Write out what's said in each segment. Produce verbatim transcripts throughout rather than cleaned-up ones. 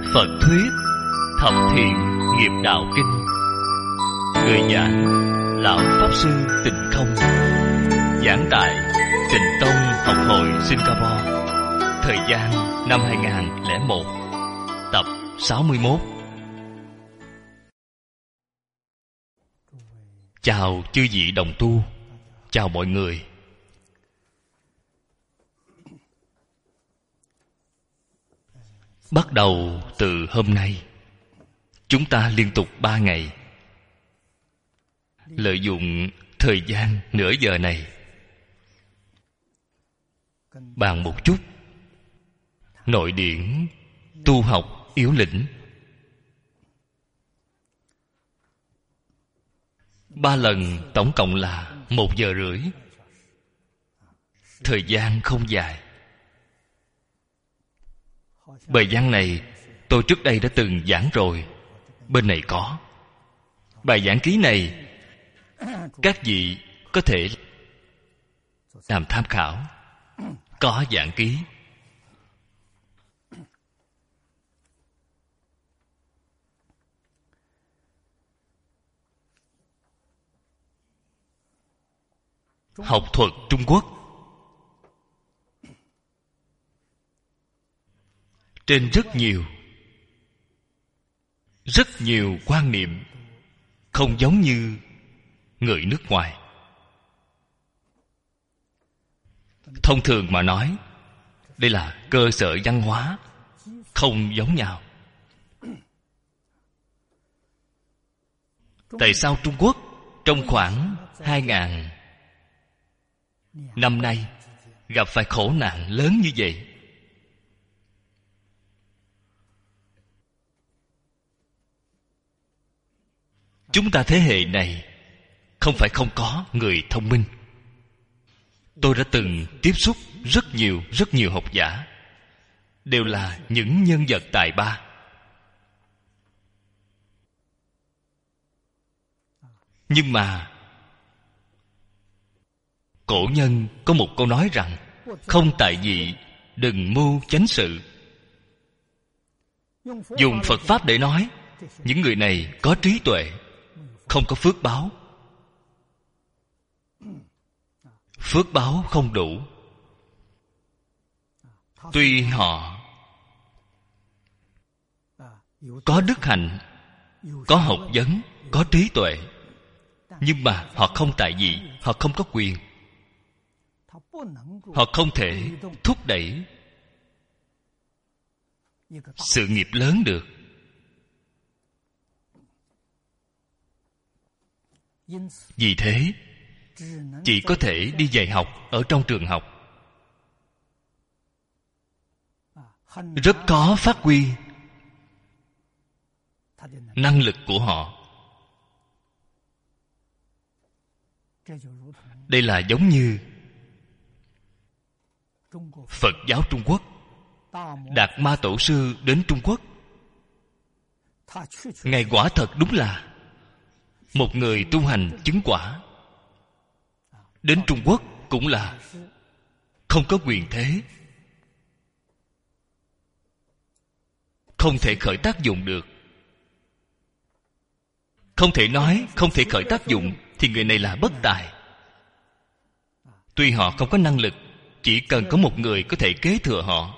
Phật thuyết Thập Thiện Nghiệp Đạo Kinh. Người giảng Lão Pháp Sư Tịnh Không. Giảng tại Tịnh Tông Học Hội Singapore. Thời gian năm hai nghìn không trăm lẻ một. Tập sáu mươi mốt. Chào chư vị đồng tu. Chào mọi người. Bắt đầu từ hôm nay, chúng ta liên tục ba ngày lợi dụng thời gian nửa giờ này bàn một chút nội điển tu học yếu lĩnh. Ba lần tổng cộng là một giờ rưỡi. Thời gian không dài. Bài giảng này tôi trước đây đã từng giảng rồi. Bên này có bài giảng ký này, các vị có thể làm tham khảo. Có giảng ký. Học thuật Trung Quốc. Trên rất nhiều Rất nhiều quan niệm không giống như người nước ngoài. Thông thường mà nói, đây là cơ sở văn hóa không giống nhau. Tại sao Trung Quốc trong khoảng hai ngàn năm nay gặp phải khổ nạn lớn như vậy? Chúng ta thế hệ này không phải không có người thông minh. Tôi đã từng tiếp xúc rất nhiều, rất nhiều học giả, đều là những nhân vật tài ba. Nhưng mà cổ nhân có một câu nói rằng: không tại vị, đừng mưu chánh sự. Dùng Phật Pháp để nói, những người này có trí tuệ, không có phước báo. Phước báo không đủ. Tuy họ có đức hạnh, có học vấn, có trí tuệ, nhưng mà họ không tại vị, họ không có quyền. Họ không thể thúc đẩy sự nghiệp lớn được. Vì thế, chỉ có thể đi dạy học ở trong trường học. Rất khó phát huy năng lực của họ. Đây là giống như Phật giáo Trung Quốc. Đạt Ma Tổ Sư đến Trung Quốc, Ngài quả thật đúng là một người tu hành chứng quả. Đến Trung Quốc cũng là không có quyền thế, không thể khởi tác dụng được. Không thể nói không thể khởi tác dụng thì người này là bất tài. Tuy họ không có năng lực, chỉ cần có một người có thể kế thừa họ.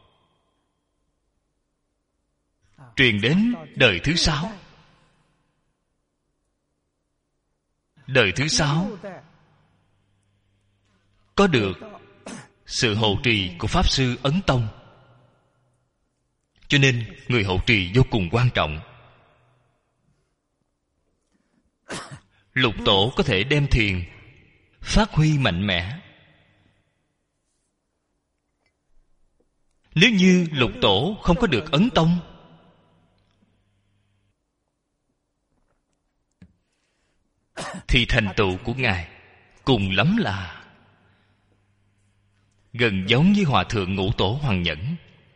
Truyền đến đời thứ sáu. Đời thứ sáu có được sự hộ trì của Pháp Sư Ấn Tông. Cho nên người hộ trì vô cùng quan trọng. Lục tổ có thể đem thiền phát huy mạnh mẽ. Nếu như lục tổ không có được Ấn Tông, thì thành tựu của Ngài cùng lắm là gần giống với Hòa Thượng Ngũ Tổ Hoàng Nhẫn.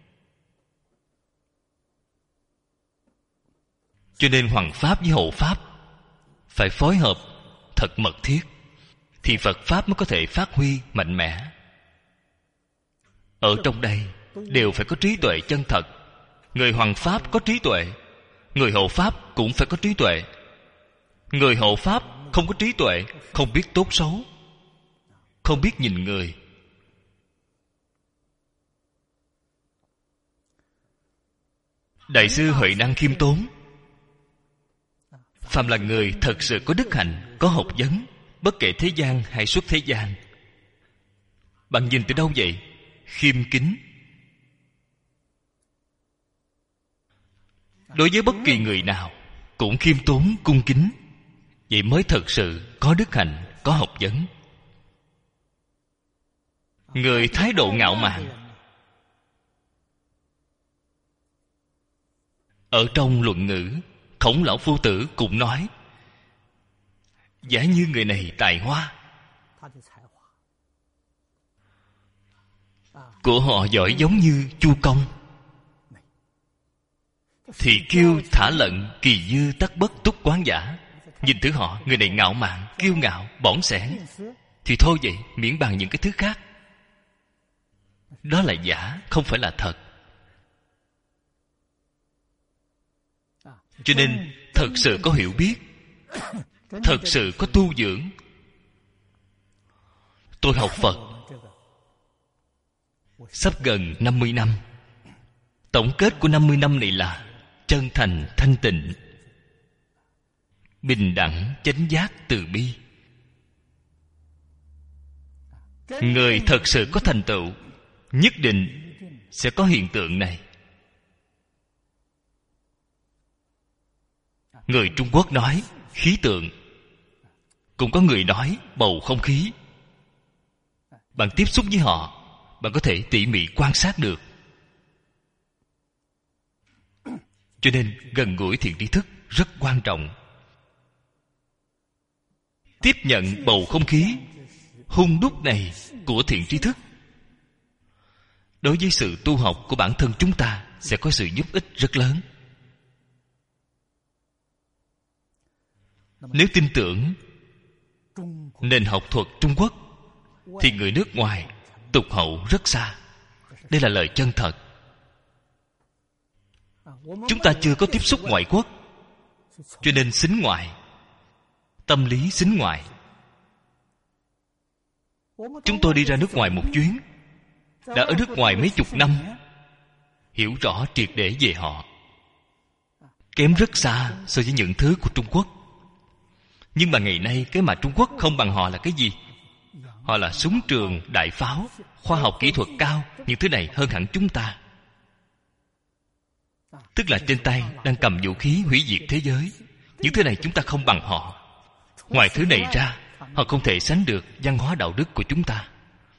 Cho nên Hoằng Pháp với Hộ Pháp phải phối hợp thật mật thiết, thì Phật Pháp mới có thể phát huy mạnh mẽ. Ở trong đây đều phải có trí tuệ chân thật, Người hoằng pháp có trí tuệ, người hộ pháp cũng phải có trí tuệ. Người hộ pháp không có trí tuệ, không biết tốt xấu, không biết nhìn người. Đại sư Huệ Năng Khiêm Tốn, phàm là người thật sự có đức hạnh, có học vấn, bất kể thế gian hay xuất thế gian, bạn nhìn từ đâu vậy? Khiêm kính. Đối với bất kỳ người nào cũng khiêm tốn, cung kính. Vậy mới thật sự có đức hạnh, có học vấn. Người thái độ ngạo mạn, ở trong luận ngữ, Khổng Lão Phu Tử cũng nói, giả như người này tài hoa của họ giỏi giống như Chu Công, thì kiêu thả lận kỳ dư tắc bất túc quán giả. Nhìn thử họ, người này ngạo mạn, kiêu ngạo, bỏng sẻn, thì thôi vậy, miễn bàn những cái thứ khác. Đó là giả, không phải là thật. Cho nên thật sự có hiểu biết, thật sự có tu dưỡng. Tôi học Phật sắp gần năm mươi năm. Tổng kết của năm mươi năm này là chân thành, thanh tịnh, bình đẳng, chánh giác, từ bi. Người thật sự có thành tựu nhất định sẽ có hiện tượng này. Người Trung Quốc nói khí tượng, cũng có người nói bầu không khí. Bạn tiếp xúc với họ, bạn có thể tỉ mỉ quan sát được. Cho nên gần gũi thiện tri thức rất quan trọng. Tiếp nhận bầu không khí hung đúc này của thiện tri thức, đối với sự tu học của bản thân chúng ta sẽ có sự giúp ích rất lớn. Nếu tin tưởng nền học thuật Trung Quốc, thì người nước ngoài tụt hậu rất xa. Đây là lời chân thật. Chúng ta chưa có tiếp xúc ngoại quốc, cho nên xính ngoại, tâm lý xính ngoại. Chúng tôi đi ra nước ngoài một chuyến, đã ở nước ngoài mấy chục năm, hiểu rõ triệt để về họ. Kém rất xa so với những thứ của Trung Quốc. Nhưng mà ngày nay cái mà Trung Quốc không bằng họ là cái gì? Họ là súng trường, đại pháo, khoa học kỹ thuật cao. Những thứ này hơn hẳn chúng ta. Tức là trên tay đang cầm vũ khí hủy diệt thế giới. Những thứ này chúng ta không bằng họ. Ngoài thứ này ra, họ không thể sánh được văn hóa đạo đức của chúng ta.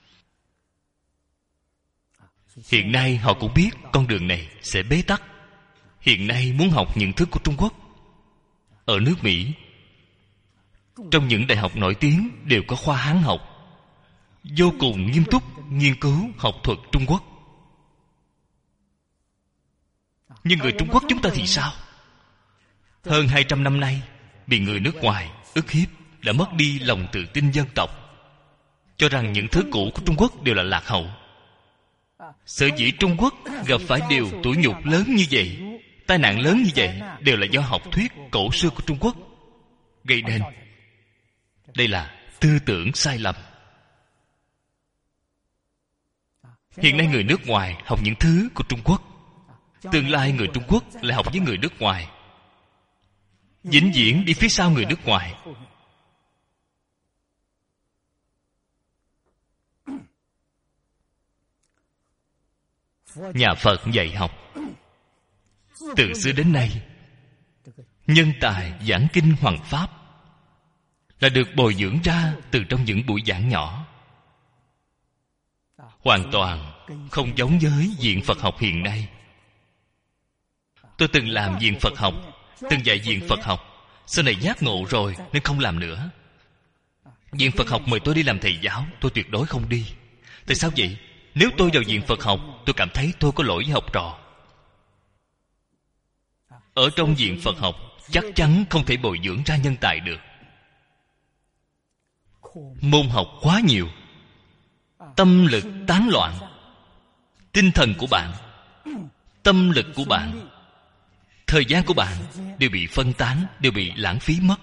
Hiện nay họ cũng biết con đường này sẽ bế tắc. Hiện nay muốn học những thứ của Trung Quốc, ở nước Mỹ, trong những đại học nổi tiếng đều có khoa Hán học, vô cùng nghiêm túc nghiên cứu học thuật Trung Quốc. Nhưng người Trung Quốc chúng ta thì sao? Hơn hai trăm năm nay bị người nước ngoài ức hiếp, đã mất đi lòng tự tin dân tộc, cho rằng những thứ cũ của Trung Quốc đều là lạc hậu. Sở dĩ Trung Quốc gặp phải điều tủi nhục lớn như vậy, tai nạn lớn như vậy, đều là do học thuyết cổ xưa của Trung Quốc gây nên. Đây là tư tưởng sai lầm. Hiện nay người nước ngoài học những thứ của Trung Quốc, tương lai người Trung Quốc lại học với người nước ngoài, vĩnh viễn đi phía sau người nước ngoài. Nhà Phật dạy học từ xưa đến nay, nhân tài giảng kinh hoằng pháp là được bồi dưỡng ra từ trong những buổi giảng nhỏ, hoàn toàn không giống với viện Phật học hiện nay. Tôi từng làm viện Phật học, từng dạy viện Phật học, sau này giác ngộ rồi nên không làm nữa. Viện Phật học mời tôi đi làm thầy giáo, tôi tuyệt đối không đi. Tại sao vậy? Nếu tôi vào viện Phật học, tôi cảm thấy tôi có lỗi với học trò. Ở trong viện Phật học chắc chắn không thể bồi dưỡng ra nhân tài được. Môn học quá nhiều, tâm lực tán loạn, tinh thần của bạn tâm lực của bạn, thời gian của bạn đều bị phân tán, đều bị lãng phí mất.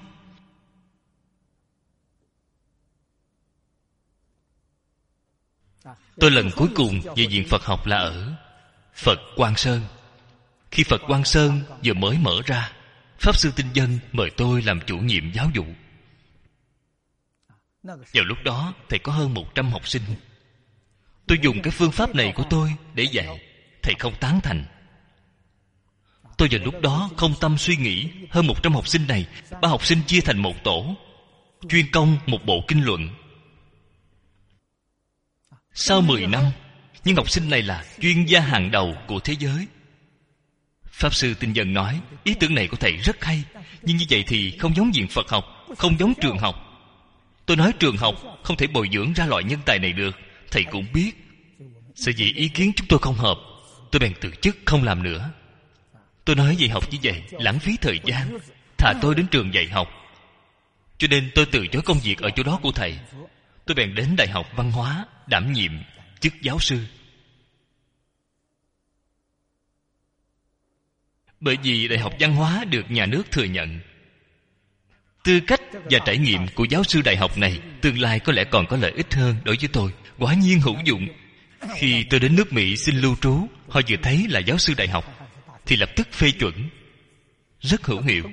Tôi lần cuối cùng về viện Phật học là ở Phật Quang Sơn. Khi Phật Quang Sơn vừa mới mở ra, Pháp Sư Tinh Dân mời tôi làm chủ nhiệm giáo vụ. Vào lúc đó thầy có hơn một trăm học sinh. Tôi dùng cái phương pháp này của tôi để dạy, thầy không tán thành. Tôi vào lúc đó không tâm suy nghĩ. Hơn một trăm học sinh này, ba học sinh chia thành một tổ, chuyên công một bộ kinh luận. Sau mười năm, những học sinh này là chuyên gia hàng đầu của thế giới. Pháp Sư Tinh Dân nói, ý tưởng này của thầy rất hay, nhưng như vậy thì không giống viện Phật học, không giống trường học. Tôi nói trường học không thể bồi dưỡng ra loại nhân tài này được. Thầy cũng biết. Sở dĩ ý kiến chúng tôi không hợp, tôi bèn từ chức không làm nữa. Tôi nói dạy học như vậy lãng phí thời gian, thà tôi đến trường dạy học. Cho nên tôi từ chối công việc ở chỗ đó của thầy. Tôi bèn đến Đại học Văn hóa đảm nhiệm chức giáo sư. Bởi vì Đại học Văn hóa được nhà nước thừa nhận. Tư cách và trải nghiệm của giáo sư đại học này tương lai có lẽ còn có lợi ích hơn đối với tôi. Quả nhiên hữu dụng. Khi tôi đến nước Mỹ xin lưu trú, họ vừa thấy là giáo sư đại học thì lập tức phê chuẩn. Rất hữu hiệu.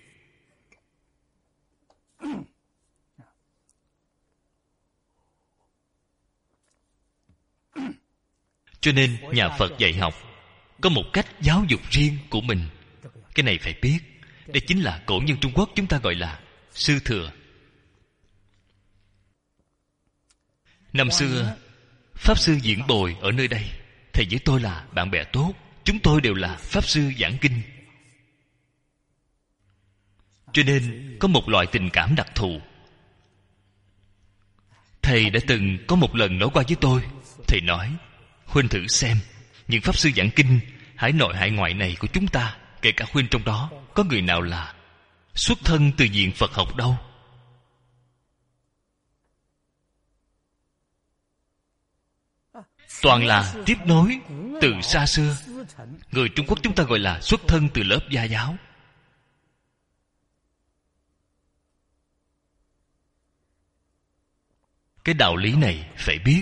Cho nên nhà Phật dạy học có một cách giáo dục riêng của mình. Cái này phải biết. Đây chính là cổ nhân Trung Quốc chúng ta gọi là sư thừa. Năm xưa Pháp Sư Diễn Bồi ở nơi đây, thầy với tôi là bạn bè tốt. Chúng tôi đều là Pháp Sư giảng kinh. Cho nên có một loại tình cảm đặc thù. Thầy đã từng có một lần nói qua với tôi. Thầy nói, Huynh thử xem, những Pháp Sư giảng kinh hải nội hải ngoại này của chúng ta, kể cả Huynh trong đó, có người nào là xuất thân từ viện Phật học đâu? Toàn là tiếp nối từ xa xưa. Người Trung Quốc chúng ta gọi là xuất thân từ lớp gia giáo. Cái đạo lý này phải biết.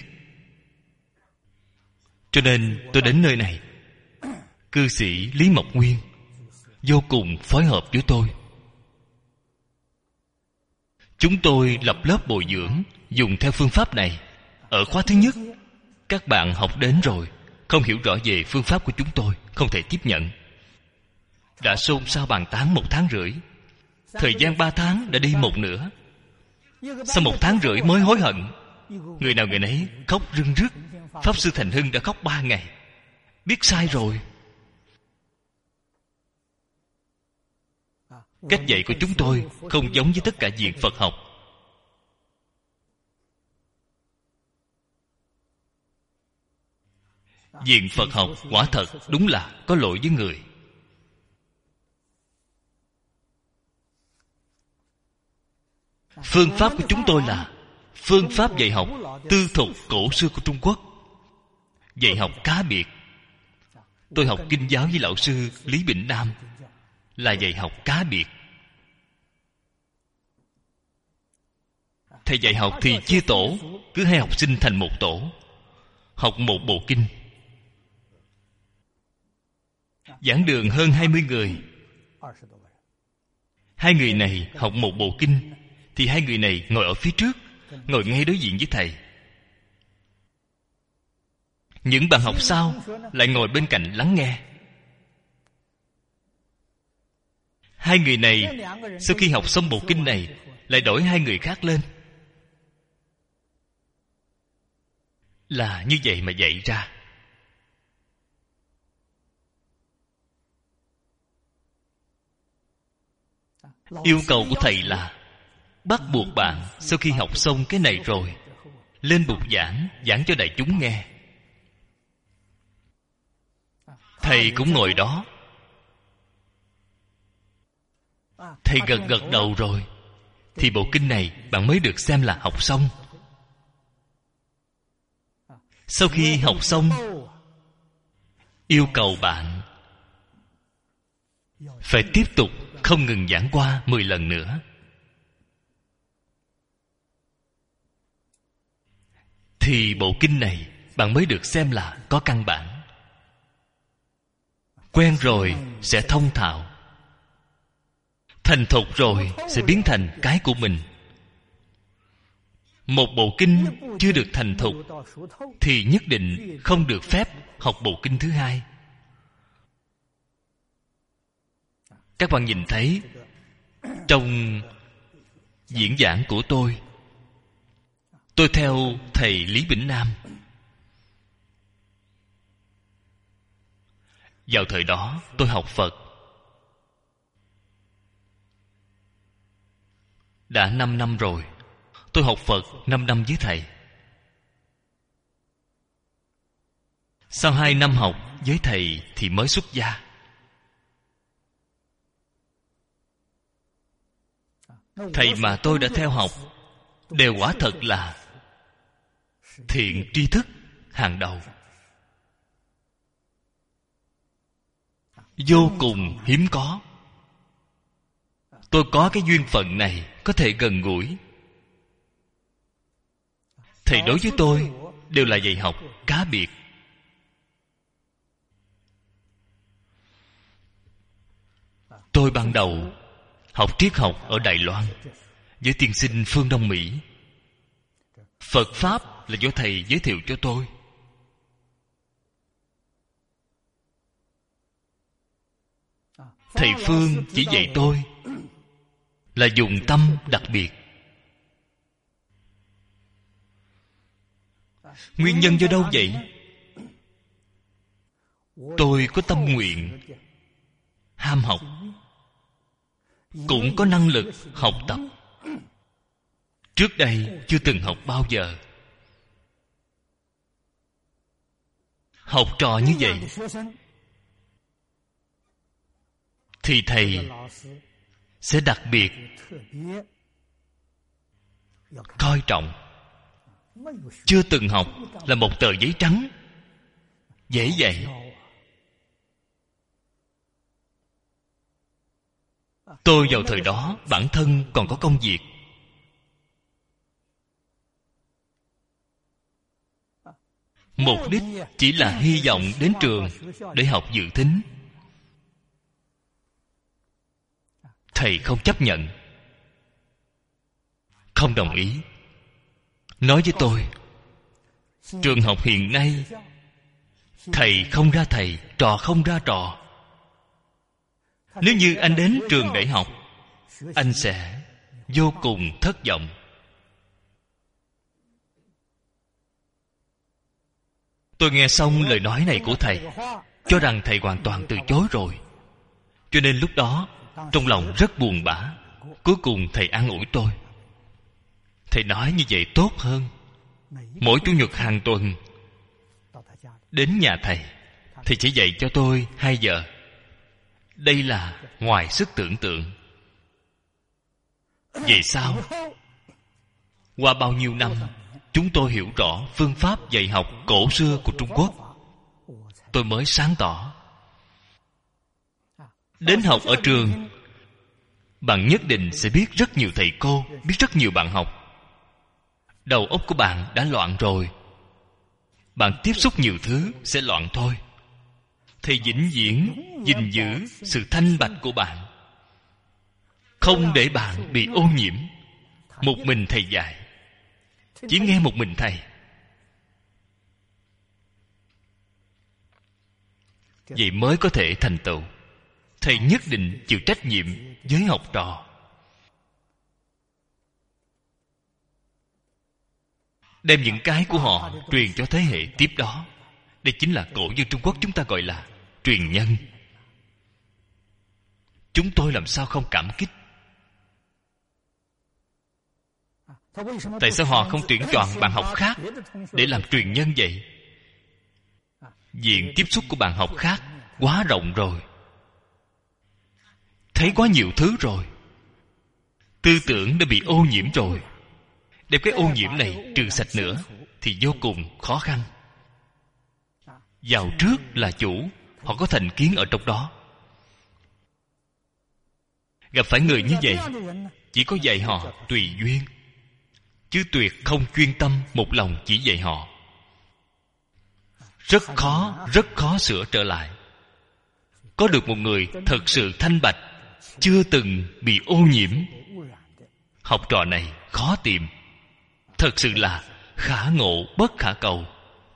Cho nên tôi đến nơi này, cư sĩ Lý Mộc Nguyên vô cùng phối hợp với tôi. Chúng tôi lập lớp bồi dưỡng dùng theo phương pháp này. Ở khóa thứ nhất, các bạn học đến rồi, không hiểu rõ về phương pháp của chúng tôi, không thể tiếp nhận. Đã xôn xao bàn tán một tháng rưỡi. Thời gian ba tháng đã đi một nửa. Sau một tháng rưỡi mới hối hận. Người nào người nấy khóc rưng rức. Pháp Sư Thành Hưng đã khóc ba ngày. Biết sai rồi. Cách dạy của chúng tôi không giống với tất cả viện Phật học. Viện Phật học quả thật đúng là có lỗi với người. Phương pháp của chúng tôi là phương pháp dạy học tư thục cổ xưa của Trung Quốc. Dạy học cá biệt. Tôi học kinh giáo với lão sư Lý Bỉnh Nam là dạy học cá biệt. Thầy dạy học thì chia tổ, cứ hai học sinh thành một tổ, học một bộ kinh. Giảng đường hơn hai mươi người. Hai người này học một bộ kinh, thì hai người này ngồi ở phía trước, ngồi ngay đối diện với thầy. Những bạn học sau lại ngồi bên cạnh lắng nghe. Hai người này sau khi học xong bộ kinh này lại đổi hai người khác lên. Là như vậy mà dạy ra. Yêu cầu của thầy là bắt buộc bạn sau khi học xong cái này rồi lên bục giảng, giảng cho đại chúng nghe. Thầy cũng ngồi đó. Thầy gật gật đầu rồi thì bộ kinh này bạn mới được xem là học xong. Sau khi học xong, yêu cầu bạn phải tiếp tục không ngừng giảng qua mười lần nữa. Thì bộ kinh này bạn mới được xem là có căn bản. Quen rồi sẽ thông thạo, thành thục rồi sẽ biến thành cái của mình. Một bộ kinh chưa được thành thục thì nhất định không được phép học bộ kinh thứ hai. Các bạn nhìn thấy trong diễn giảng của tôi, tôi theo thầy Lý Bỉnh Nam. Vào thời đó tôi học Phật đã năm năm rồi. Tôi học Phật năm năm với thầy. Sau hai năm học với thầy thì mới xuất gia. Thầy mà tôi đã theo học đều quả thật là thiện tri thức hàng đầu, vô cùng hiếm có. Tôi có cái duyên phận này, có thể gần gũi. Thầy đối với tôi đều là dạy học cá biệt. Tôi ban đầu học triết học ở Đài Loan với tiên sinh phương Đông Mỹ. Phật Pháp là do thầy giới thiệu cho tôi. Thầy Phương chỉ dạy tôi là dùng tâm đặc biệt. Nguyên nhân do đâu vậy? Tôi có tâm nguyện ham học, cũng có năng lực học tập. Trước đây chưa từng học bao giờ. Học trò như vậy thì thầy sẽ đặc biệt coi trọng. Chưa từng học là một tờ giấy trắng, dễ dạy. Tôi vào thời đó bản thân còn có công việc. Mục đích chỉ là hy vọng đến trường để học dự thính. Thầy không chấp nhận, không đồng ý. Nói với tôi, trường học hiện nay thầy không ra thầy, trò không ra trò. Nếu như anh đến trường đại học, anh sẽ vô cùng thất vọng. Tôi nghe xong lời nói này của thầy, cho rằng thầy hoàn toàn từ chối rồi. Cho nên lúc đó trong lòng rất buồn bã. Cuối cùng thầy an ủi tôi. Thầy nói như vậy tốt hơn. Mỗi chủ nhật hàng tuần đến nhà thầy, thầy chỉ dạy cho tôi hai giờ. Đây là ngoài sức tưởng tượng. Vậy sao? Qua bao nhiêu năm, chúng tôi hiểu rõ phương pháp dạy học cổ xưa của Trung Quốc. Tôi mới sáng tỏ. Đến học ở trường, bạn nhất định sẽ biết rất nhiều thầy cô, biết rất nhiều bạn học. Đầu óc của bạn đã loạn rồi. Bạn tiếp xúc nhiều thứ sẽ loạn thôi. Thầy vĩnh viễn gìn giữ sự thanh bạch của bạn, không để bạn bị ô nhiễm. Một mình thầy dạy, chỉ nghe một mình thầy. Vậy mới có thể thành tựu. Thầy nhất định chịu trách nhiệm với học trò. Đem những cái của họ truyền cho thế hệ tiếp đó. Đây chính là cổ nhân Trung Quốc chúng ta gọi là truyền nhân. Chúng tôi làm sao không cảm kích? Tại sao họ không tuyển chọn bạn học khác để làm truyền nhân vậy? Diện tiếp xúc của bạn học khác quá rộng rồi, thấy quá nhiều thứ rồi, tư tưởng đã bị ô nhiễm rồi. Đem cái ô nhiễm này trừ sạch nữa thì vô cùng khó khăn. Vào trước là chủ, họ có thành kiến ở trong đó. Gặp phải người như vậy, chỉ có dạy họ tùy duyên, chứ tuyệt không chuyên tâm một lòng chỉ dạy họ. Rất khó, rất khó sửa trở lại. Có được một người thật sự thanh bạch, chưa từng bị ô nhiễm, học trò này khó tìm. Thật sự là khả ngộ bất khả cầu.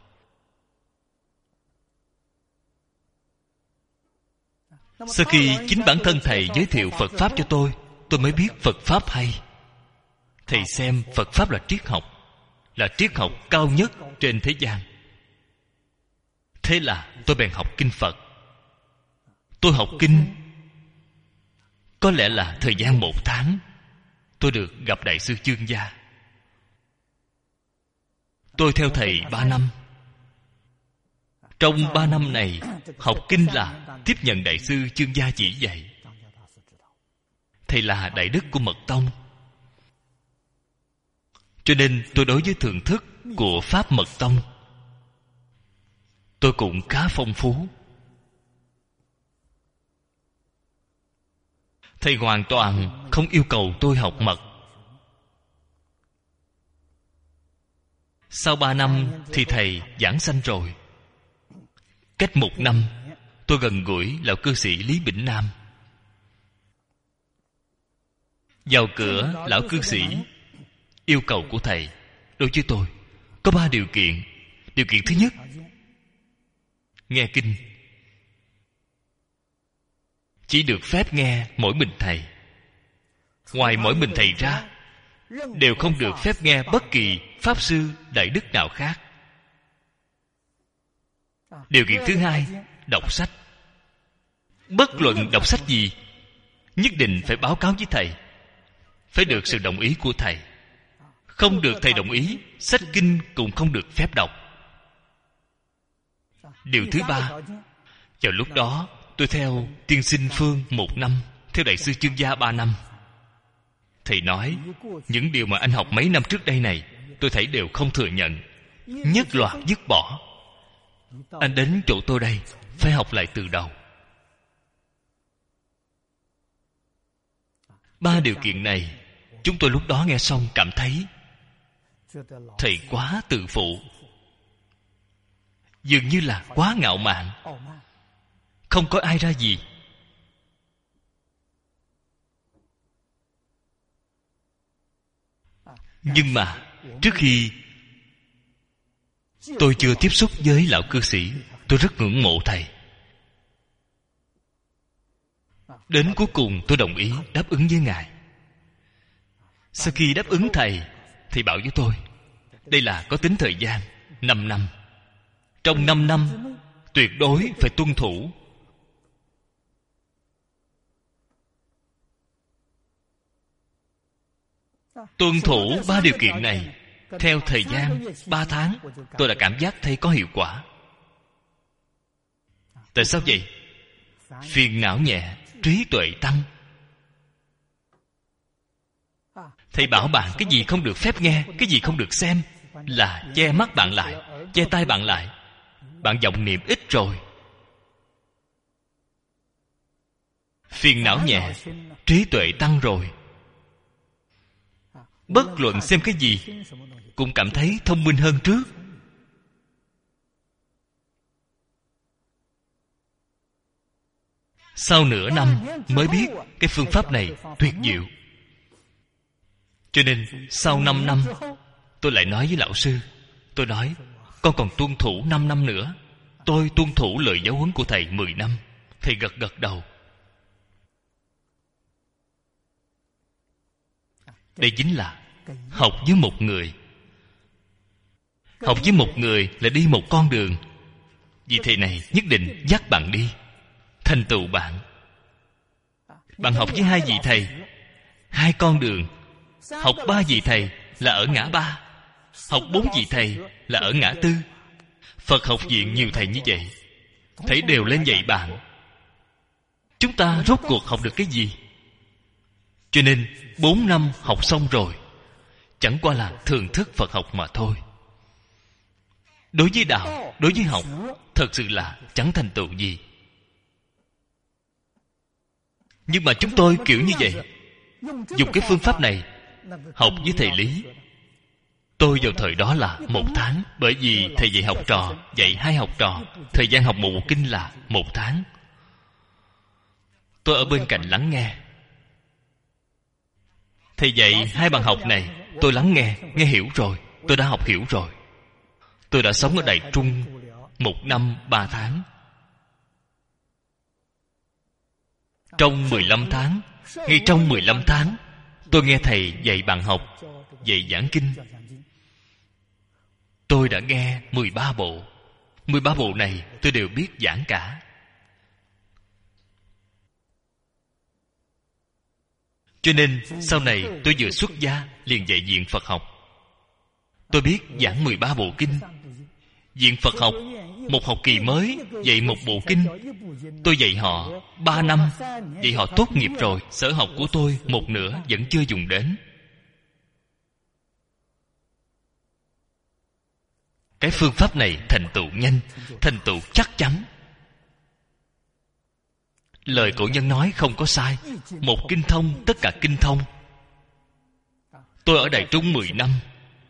Sau khi chính bản thân thầy giới thiệu Phật Pháp cho tôi, tôi mới biết Phật Pháp hay. Thầy xem Phật Pháp là triết học, là triết học cao nhất trên thế gian. Thế là tôi bèn học kinh Phật. Tôi học kinh, có lẽ là thời gian một tháng, tôi được gặp Đại sư Chương Gia. Tôi theo thầy ba năm. Trong ba năm này, học kinh là tiếp nhận Đại sư Chương Gia chỉ dạy. Thầy là đại đức của Mật Tông, cho nên tôi đối với thưởng thức của Pháp Mật Tông, tôi cũng khá phong phú. Thầy hoàn toàn không yêu cầu tôi học mật. Sau ba năm thì thầy giảng sanh rồi. Cách một năm, tôi gần gũi lão cư sĩ Lý Bỉnh Nam. Vào cửa, lão cư sĩ yêu cầu của thầy đối với tôi có ba điều kiện. Điều kiện thứ nhất, nghe kinh chỉ được phép nghe mỗi mình thầy. Ngoài mỗi mình thầy ra, đều không được phép nghe bất kỳ pháp sư đại đức nào khác. Điều kiện thứ hai, đọc sách. Bất luận đọc sách gì, nhất định phải báo cáo với thầy, phải được sự đồng ý của thầy. Không được thầy đồng ý, sách kinh cũng không được phép đọc. Điều thứ ba, vào lúc đó tôi theo tiên sinh Phương một năm, theo Đại sư Chương Gia ba năm. Thầy nói, những điều mà anh học mấy năm trước đây này, tôi thấy đều không thừa nhận, nhất loạt dứt bỏ. Anh đến chỗ tôi đây, phải học lại từ đầu. Ba điều kiện này, chúng tôi lúc đó nghe xong cảm thấy thầy quá tự phụ, dường như là quá ngạo mạn, không có ai ra gì. Nhưng mà trước khi tôi chưa tiếp xúc với lão cư sĩ, tôi rất ngưỡng mộ thầy. Đến cuối cùng tôi đồng ý đáp ứng với ngài. Sau khi đáp ứng thầy, thầy bảo với tôi, đây là có tính thời gian năm năm. Trong năm năm tuyệt đối phải tuân thủ. Tuân thủ ba điều kiện này theo thời gian ba tháng, tôi đã cảm giác thấy có hiệu quả. Tại sao vậy? Phiền não nhẹ, trí tuệ tăng. Thầy bảo bạn cái gì không được phép nghe, cái gì không được xem, là che mắt bạn lại, che tai bạn lại. Bạn vọng niệm ít rồi. Phiền não nhẹ, trí tuệ tăng rồi. Bất luận xem cái gì cũng cảm thấy thông minh hơn trước. Sau nửa năm mới biết cái phương pháp này tuyệt diệu. Cho nên sau năm năm, tôi lại nói với lão sư, tôi nói, con còn tuân thủ năm năm nữa. Tôi tuân thủ lời giáo huấn của thầy mười năm. Thầy gật gật đầu. Đây chính là học với một người. Học với một người là đi một con đường. Vì thầy này nhất định dắt bạn đi, thành tựu bạn. Bạn học với hai vị thầy, hai con đường. Học ba vị thầy là ở ngã ba, học bốn vị thầy là ở ngã tư. Phật học viện nhiều thầy như vậy, thầy đều lên dạy bạn. Chúng ta rốt cuộc học được cái gì? Cho nên bốn năm học xong rồi, chẳng qua là thưởng thức Phật học mà thôi. Đối với đạo, đối với học, thật sự là chẳng thành tựu gì. Nhưng mà chúng tôi kiểu như vậy, dùng cái phương pháp này học với thầy Lý. Tôi vào thời đó là một tháng, bởi vì thầy dạy học trò, dạy hai học trò, thời gian học một bộ kinh là một tháng. Tôi ở bên cạnh lắng nghe. Thầy dạy hai bằng học này, tôi lắng nghe, nghe hiểu rồi. Tôi đã học hiểu rồi. Tôi đã sống ở Đại Trung một năm ba tháng. Trong mười lăm tháng, ngay trong mười lăm tháng, tôi nghe thầy dạy bạn học, dạy giảng kinh. Tôi đã nghe mười ba bộ. Mười ba bộ này tôi đều biết giảng cả. Cho nên sau này tôi vừa xuất gia liền dạy viện Phật học. Tôi biết giảng mười ba bộ kinh. Viện Phật học một học kỳ mới dạy một bộ kinh. Tôi dạy họ ba năm, dạy họ tốt nghiệp rồi. Sở học của tôi một nửa vẫn chưa dùng đến. Cái phương pháp này thành tựu nhanh, thành tựu chắc chắn. Lời cổ nhân nói không có sai. Một kinh thông, tất cả kinh thông. Tôi ở Đại Trung mười năm,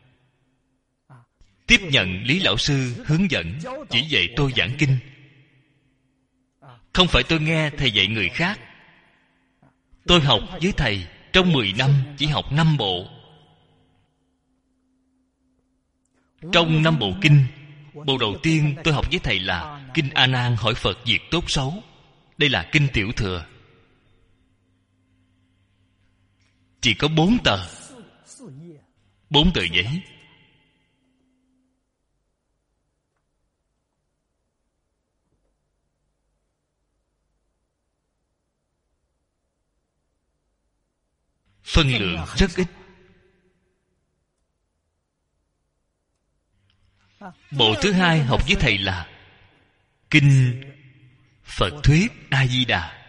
tiếp nhận Lý Lão Sư hướng dẫn, chỉ dạy tôi giảng kinh. Không phải tôi nghe thầy dạy người khác. Tôi học với thầy trong mười năm chỉ học năm bộ. Trong năm bộ kinh, bộ đầu tiên tôi học với thầy là Kinh A Nan hỏi Phật việc tốt xấu. Đây là kinh tiểu thừa, chỉ có bốn tờ, bốn tờ giấy. Phân lượng rất ít. Bộ thứ hai học với thầy là Kinh Phật Thuyết A Di Đà.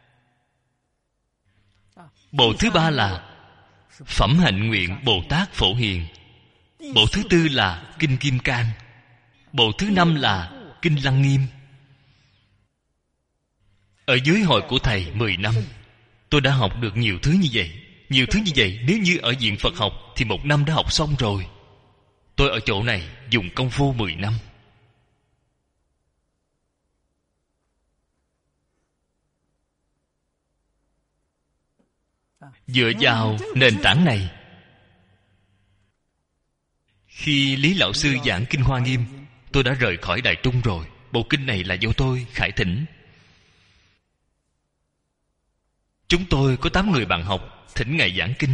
Bộ thứ ba là Phẩm Hạnh Nguyện Bồ Tát Phổ Hiền. Bộ thứ tư là Kinh Kim Cang. Bộ thứ năm là Kinh Lăng Nghiêm. Ở dưới hội của thầy mười năm, tôi đã học được nhiều thứ như vậy. Nhiều thứ như vậy nếu như ở viện Phật học thì một năm đã học xong rồi. Tôi ở chỗ này dùng công phu mười năm. Dựa vào nền tảng này, khi Lý Lão Sư giảng Kinh Hoa Nghiêm, tôi đã rời khỏi Đại Trung rồi. Bộ kinh này là do tôi khải thỉnh. Chúng tôi có tám người bạn học, thỉnh Ngài giảng kinh.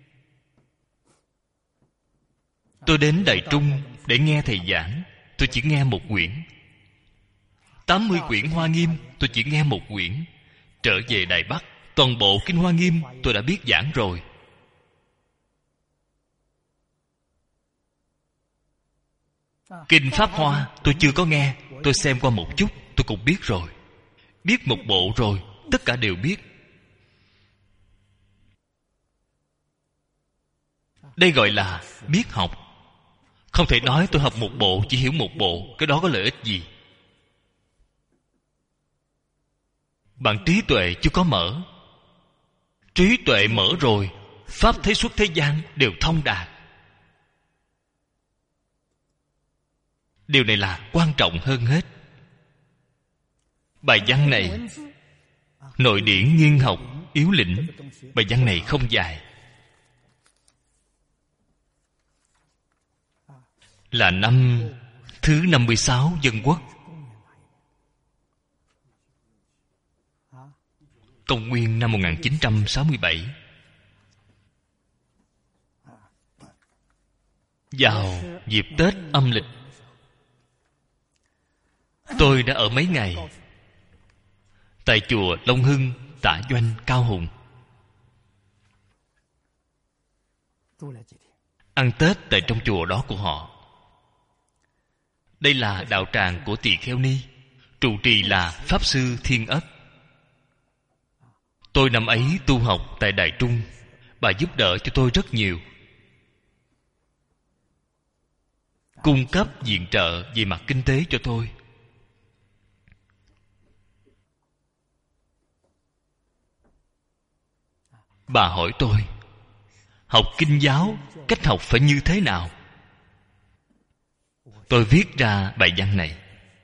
Tôi đến Đại Trung để nghe thầy giảng. Tôi chỉ nghe một quyển. Tám mươi quyển Hoa Nghiêm tôi chỉ nghe một quyển. Trở về Đài Bắc, toàn bộ Kinh Hoa Nghiêm tôi đã biết giảng rồi. Kinh Pháp Hoa tôi chưa có nghe. Tôi xem qua một chút, tôi cũng biết rồi. Biết một bộ rồi, tất cả đều biết. Đây gọi là biết học. Không thể nói tôi học một bộ chỉ hiểu một bộ. Cái đó có lợi ích gì? Bạn trí tuệ chưa có mở. Trí tuệ mở rồi, pháp thế xuất thế gian đều thông đạt. Điều này là quan trọng hơn hết. Bài văn này nội điển nghiên học yếu lĩnh. Bài văn này không dài, là năm thứ năm mươi sáu Dân Quốc, công nguyên năm một nghìn chín trăm sáu mươi bảy. Vào dịp Tết âm lịch, tôi đã ở mấy ngày tại chùa Long Hưng, Tả Doanh, Cao Hùng. Ăn Tết tại trong chùa đó của họ. Đây là đạo tràng của Tỳ Kheo Ni, trụ trì là Pháp Sư Thiên Ất. Tôi năm ấy tu học tại Đại Trung. Bà giúp đỡ cho tôi rất nhiều, cung cấp viện trợ về mặt kinh tế cho tôi. Bà hỏi tôi, học kinh giáo, cách học phải như thế nào? Tôi viết ra bài văn này.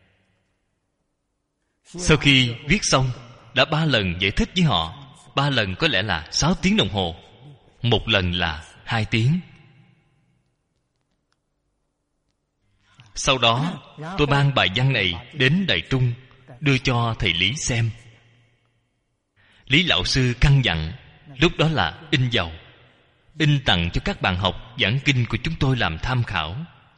Sau khi viết xong, đã ba lần giải thích với họ. Ba lần có lẽ là sáu tiếng đồng hồ, một lần là hai tiếng. Sau đó tôi mang bài văn này đến Đài Trung, đưa cho thầy Lý xem. Lý lão sư căn dặn, lúc đó là in dầu, in tặng cho các bạn học giảng kinh của chúng tôi làm tham khảo.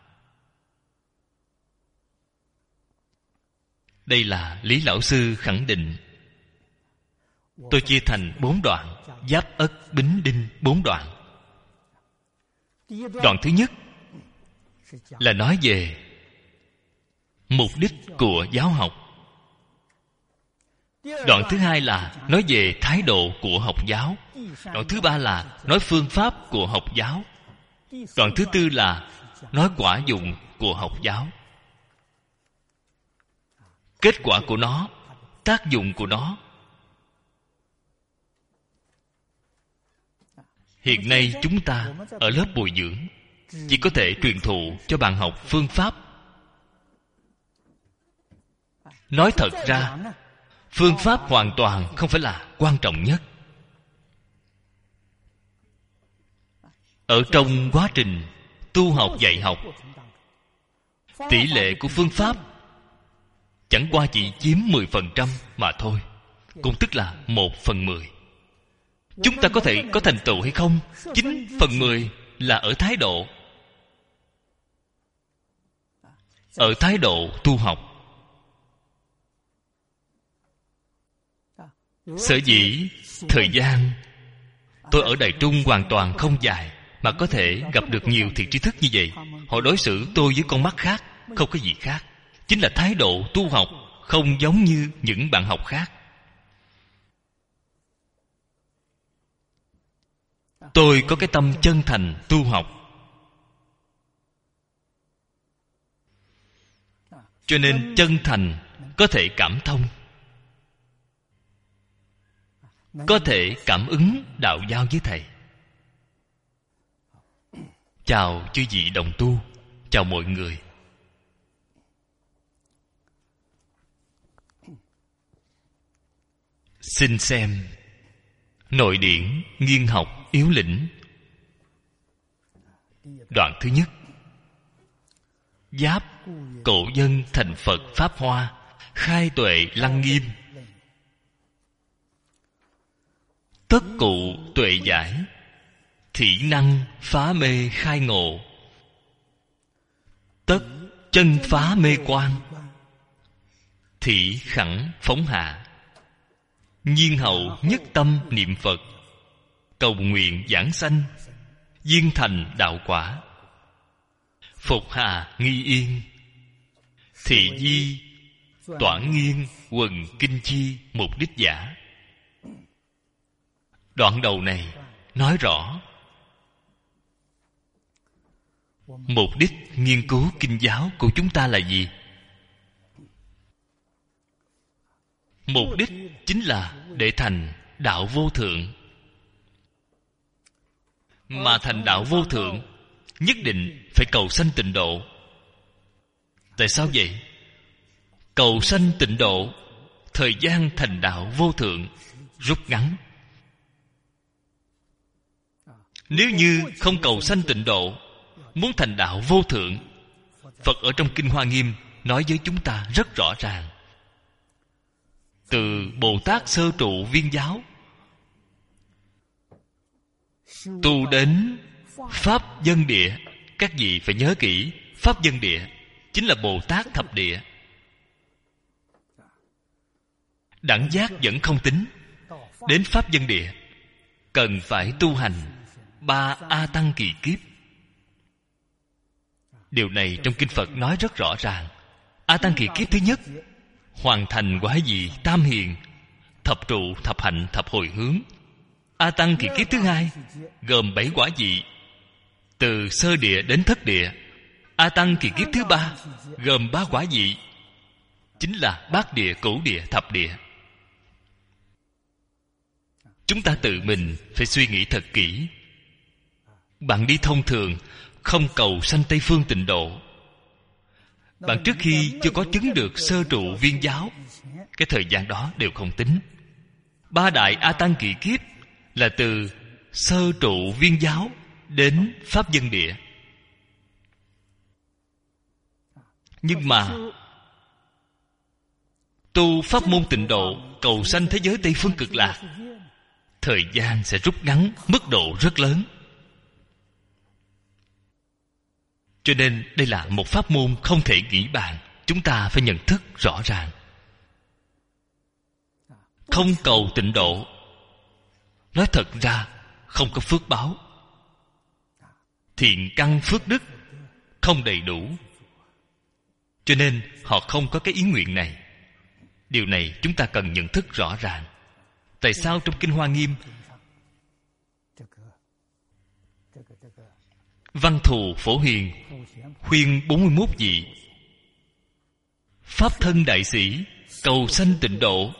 Đây là Lý lão sư khẳng định. Tôi chia thành bốn đoạn, Giáp Ất Bính Đinh bốn đoạn. Đoạn thứ nhất là nói về mục đích của giáo học. Đoạn thứ hai là nói về thái độ của học giáo. Đoạn thứ ba là nói phương pháp của học giáo. Đoạn thứ tư là nói quả dụng của học giáo. Kết quả của nó, tác dụng của nó. Hiện nay chúng ta ở lớp bồi dưỡng chỉ có thể truyền thụ cho bạn học phương pháp. Nói thật ra, phương pháp hoàn toàn không phải là quan trọng nhất. Ở trong quá trình tu học dạy học, tỷ lệ của phương pháp chẳng qua chỉ chiếm mười phần trăm mà thôi, cũng tức là một phần mười. Chúng ta có thể có thành tựu hay không, chín phần mười là ở thái độ. Ở thái độ tu học. Sở dĩ thời gian tôi ở Đài Trung hoàn toàn không dài, mà có thể gặp được nhiều thiện tri thức như vậy. Họ đối xử tôi với con mắt khác, không có gì khác. Chính là thái độ tu học không giống như những bạn học khác. Tôi có cái tâm chân thành tu học, cho nên chân thành có thể cảm thông, có thể cảm ứng đạo giao với thầy. Chào chư vị đồng tu, chào mọi người. Xin xem Nội điển nghiên học yếu lĩnh. Đoạn thứ nhất: Giáp cổ dân thành Phật Pháp Hoa, khai tuệ lăng nghiêm. Tất cụ tuệ giải, thị năng phá mê khai ngộ. Tất chân phá mê quan, thị khẳng phóng hạ. Nhiên hậu nhất tâm niệm Phật, cầu nguyện giảng sanh, duyên thành đạo quả. Phục hà nghi yên, thị di toản nghiêng quần kinh chi mục đích giả. Đoạn đầu này nói rõ mục đích nghiên cứu kinh giáo của chúng ta là gì? Mục đích chính là để thành đạo vô thượng. Mà thành đạo vô thượng nhất định phải cầu sanh tịnh độ. Tại sao vậy? Cầu sanh tịnh độ, thời gian thành đạo vô thượng rút ngắn. Nếu như không cầu sanh tịnh độ, muốn thành đạo vô thượng, Phật ở trong Kinh Hoa Nghiêm nói với chúng ta rất rõ ràng. Từ Bồ Tát sơ trụ viên giáo tu đến Pháp Dân Địa. Các vị phải nhớ kỹ, Pháp Dân Địa chính là Bồ Tát thập địa. Đẳng giác vẫn không tính. Đến Pháp Dân Địa cần phải tu hành ba A Tăng kỳ kiếp. Điều này trong Kinh Phật nói rất rõ ràng. A Tăng kỳ kiếp thứ nhất, hoàn thành quả vị tam hiền, thập trụ, thập hạnh, thập hồi hướng. A Tăng kỳ kiếp thứ hai gồm bảy quả vị, từ sơ địa đến thất địa. A Tăng kỳ kiếp thứ ba gồm ba quả vị, chính là bát địa, cửu địa, thập địa. Chúng ta tự mình phải suy nghĩ thật kỹ. Bạn đi thông thường, không cầu sanh Tây Phương Tịnh Độ. Bạn trước khi chưa có chứng được sơ trụ viên giáo, cái thời gian đó đều không tính. Ba đại A Tăng kỳ kiếp là từ sơ trụ viên giáo đến Pháp Dân Địa. Nhưng mà tu pháp môn tịnh độ, cầu sanh thế giới Tây Phương Cực Lạc, thời gian sẽ rút ngắn, mức độ rất lớn. Cho nên đây là một pháp môn không thể nghĩ bàn. Chúng ta phải nhận thức rõ ràng. Không cầu tịnh độ, nói thật ra không có phước báo. Thiện căn phước đức không đầy đủ, cho nên họ không có cái ý nguyện này. Điều này chúng ta cần nhận thức rõ ràng. Tại sao trong Kinh Hoa Nghiêm Văn Thù Phổ Hiền khuyên bốn mươi mốt vị pháp thân đại sĩ cầu sanh tịnh độ,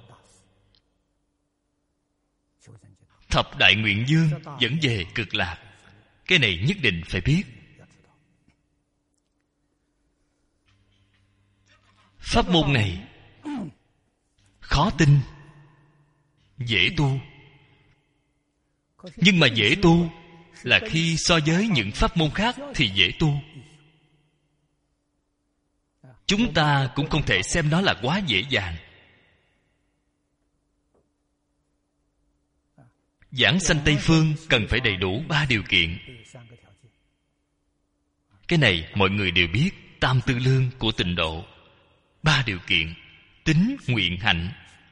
thập đại nguyện dương dẫn về cực lạc? Cái này nhất định phải biết. Pháp môn này khó tin, dễ tu. Nhưng mà dễ tu là khi so với những pháp môn khác thì dễ tu. Chúng ta cũng không thể xem nó là quá dễ dàng. Giảng sanh Tây Phương cần phải đầy đủ ba điều kiện. Cái này mọi người đều biết. Tam tư lương của tịnh độ. Ba điều kiện: tín, nguyện, hạnh.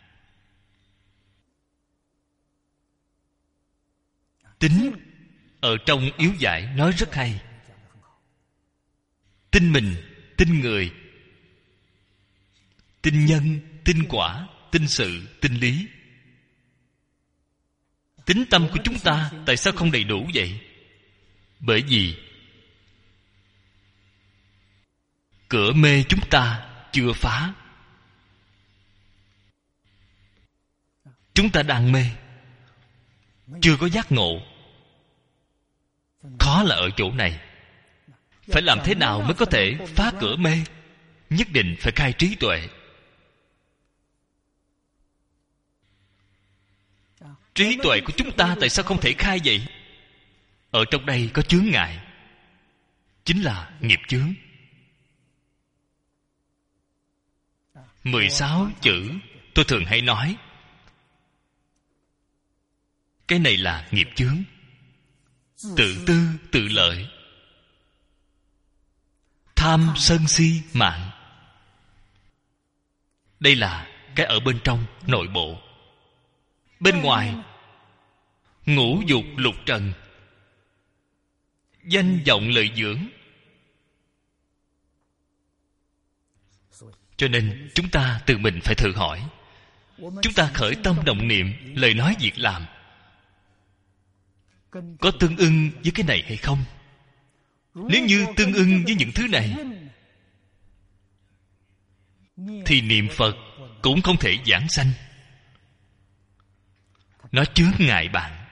Tín ở trong yếu giải nói rất hay. Tin mình, tin người, tin nhân, tin quả, tin sự, tin lý. Tín tâm của chúng ta tại sao không đầy đủ vậy? Bởi vì cửa mê chúng ta chưa phá. Chúng ta đang mê, chưa có giác ngộ. Khó là ở chỗ này. Phải làm thế nào mới có thể phá cửa mê? Nhất định phải khai trí tuệ. Trí tuệ của chúng ta tại sao không thể khai vậy? Ở trong đây có chướng ngại, chính là nghiệp chướng. Mười sáu chữ tôi thường hay nói, cái này là nghiệp chướng. Tự tư tự lợi, tham sân si mạng. Đây là cái ở bên trong nội bộ. Bên ngoài ngũ dục lục trần, danh vọng lợi dưỡng. Cho nên chúng ta tự mình phải thử hỏi, chúng ta khởi tâm động niệm, lời nói việc làm có tương ưng với cái này hay không? Nếu như tương ưng với những thứ này thì niệm Phật cũng không thể giảng sanh. Nó chướng ngại bạn,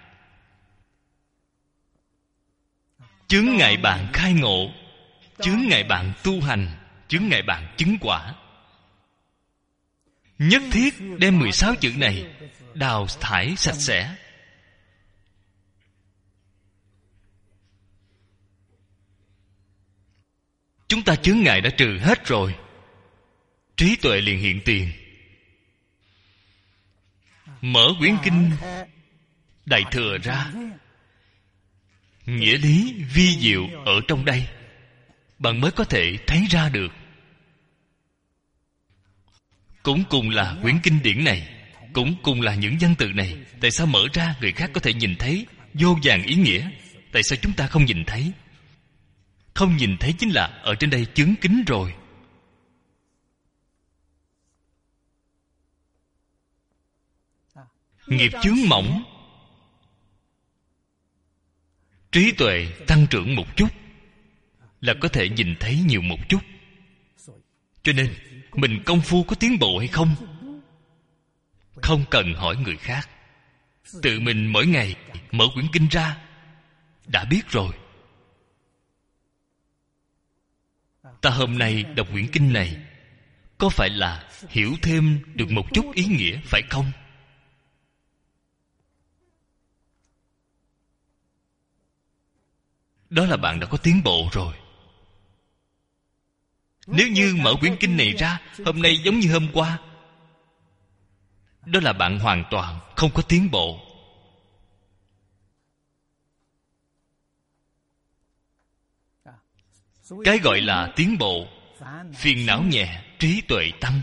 chướng ngại bạn khai ngộ, chướng ngại bạn tu hành, chướng ngại bạn chứng quả. Nhất thiết đem mười sáu chữ này đào thải sạch sẽ. Chúng ta chướng ngại đã trừ hết rồi, trí tuệ liền hiện tiền. Mở quyển kinh Đại Thừa ra, nghĩa lý vi diệu ở trong đây, bạn mới có thể thấy ra được. Cũng cùng là quyển kinh điển này, cũng cùng là những văn tự này, tại sao mở ra người khác có thể nhìn thấy vô vàn ý nghĩa? Tại sao chúng ta không nhìn thấy? Không nhìn thấy chính là ở trên đây chướng kín rồi. Nghiệp chướng mỏng, trí tuệ tăng trưởng một chút là có thể nhìn thấy nhiều một chút. Cho nên mình công phu có tiến bộ hay không, không cần hỏi người khác. tự mình mỗi ngày mở quyển kinh ra đã biết rồi. Ta hôm nay đọc quyển kinh này có phải là hiểu thêm được một chút ý nghĩa phải không? Đó là bạn đã có tiến bộ rồi. Nếu như mở quyển kinh này ra hôm nay giống như hôm qua, đó là bạn hoàn toàn không có tiến bộ. Cái gọi là tiến bộ, phiền não nhẹ, trí tuệ tăng.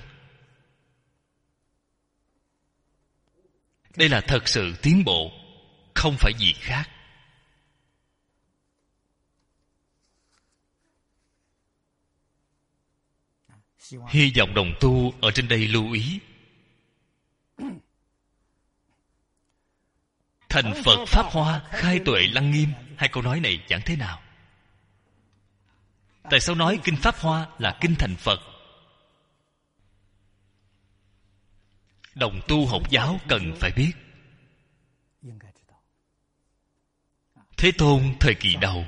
Đây là thật sự tiến bộ, không phải gì khác. Hy vọng đồng tu ở trên đây lưu ý. Thành Phật Pháp Hoa, khai tuệ lăng nghiêm. Hai câu nói này chẳng thế nào. Tại sao nói kinh Pháp Hoa là kinh thành Phật? Đồng tu học giáo cần phải biết. Thế Tôn thời kỳ đầu,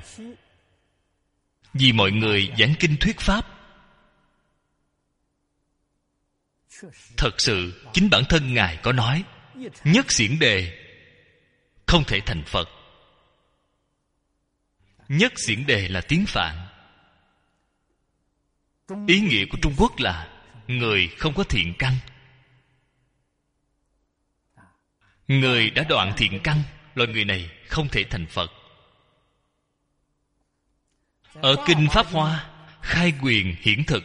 vì mọi người giảng kinh thuyết Pháp, thật sự chính bản thân Ngài có nói, nhất xiển đề không thể thành Phật. Nhất xiển đề là tiếng Phạn. Ý nghĩa của Trung Quốc là người không có thiện căn. Người đã đoạn thiện căn, loại người này không thể thành Phật. Ở kinh Pháp Hoa, khai quyền hiển thực,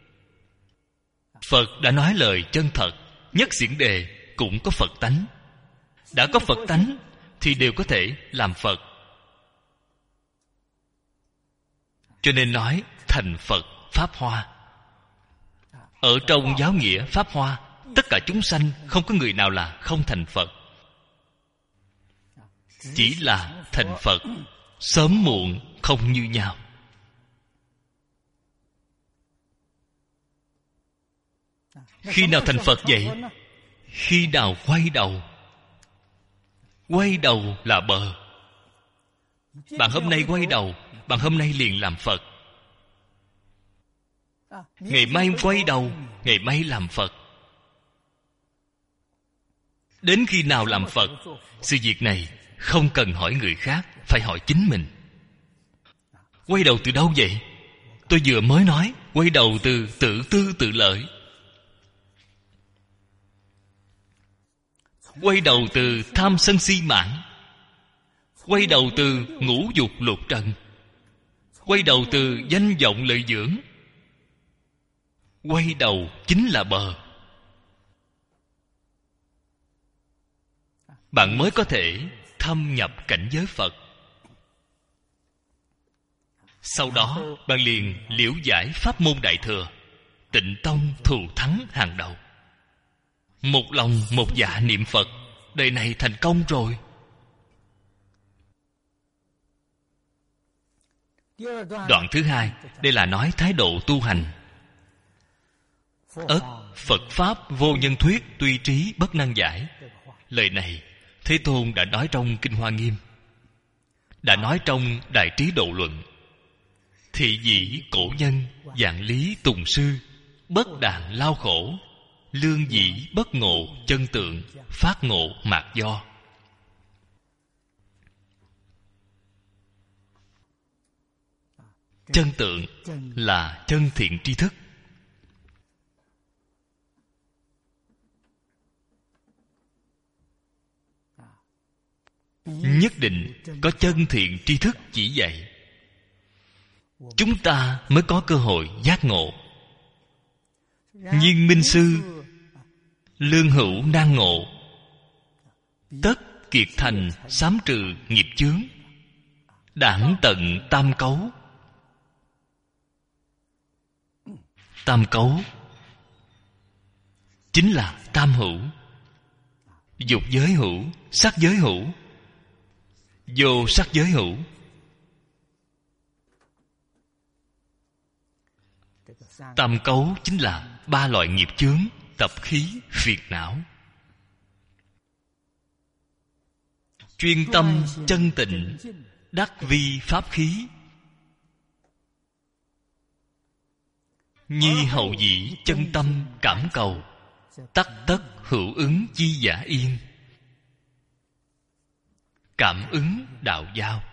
Phật đã nói lời chân thật. Nhất xiển đề cũng có Phật tánh. Đã có Phật tánh thì đều có thể làm Phật. Cho nên nói thành Phật Pháp Hoa. Ở trong giáo nghĩa Pháp Hoa, tất cả chúng sanh không có người nào là không thành Phật. Chỉ là thành Phật sớm muộn không như nhau. Khi nào thành Phật vậy? Khi nào quay đầu. Quay đầu là bờ. Bạn hôm nay quay đầu, bạn hôm nay liền làm Phật. Ngày mai quay đầu, ngày mai làm Phật. Đến khi nào làm Phật? Sự việc này không cần hỏi người khác, phải hỏi chính mình. Quay đầu từ đâu vậy? Tôi vừa mới nói quay đầu từ tự tư tự lợi. Quay đầu từ tham sân si mạn. Quay đầu từ ngũ dục lục trần. Quay đầu từ danh vọng lợi dưỡng. Quay đầu chính là bờ. Bạn mới có thể thâm nhập cảnh giới Phật. Sau đó bạn liền liễu giải pháp môn đại thừa, Tịnh tông thù thắng hàng đầu. Một lòng một dạ niệm Phật, đời này thành công rồi. Đoạn thứ hai, đây là nói thái độ tu hành. Ất Phật Pháp vô nhân thuyết, tuy trí bất năng giải. Lời này Thế Tôn đã nói trong Kinh Hoa Nghiêm, đã nói trong Đại Trí Độ Luận. Thị dĩ cổ nhân, dạng lý tùng sư, bất đàn lao khổ, lương dĩ bất ngộ chân tượng, phát ngộ mạt do. Chân tượng là chân thiện tri thức. Nhất định có chân thiện tri thức chỉ dạy, chúng ta mới có cơ hội giác ngộ. Nhiên minh sư, lương hữu nan ngộ, tất kiệt thành sám trừ nghiệp chướng, đẳng tận tam cấu. Tam cấu chính là tam hữu. Dục giới hữu, sắc giới hữu, vô sắc giới hữu. Tam cấu chính là ba loại nghiệp chướng, tập khí, phiền não. chuyên tâm chân tịnh, đắc vi pháp khí, nhi hậu dĩ chân tâm cảm cầu, tắc tất hữu ứng chi giả yên. Cảm ứng đạo giao.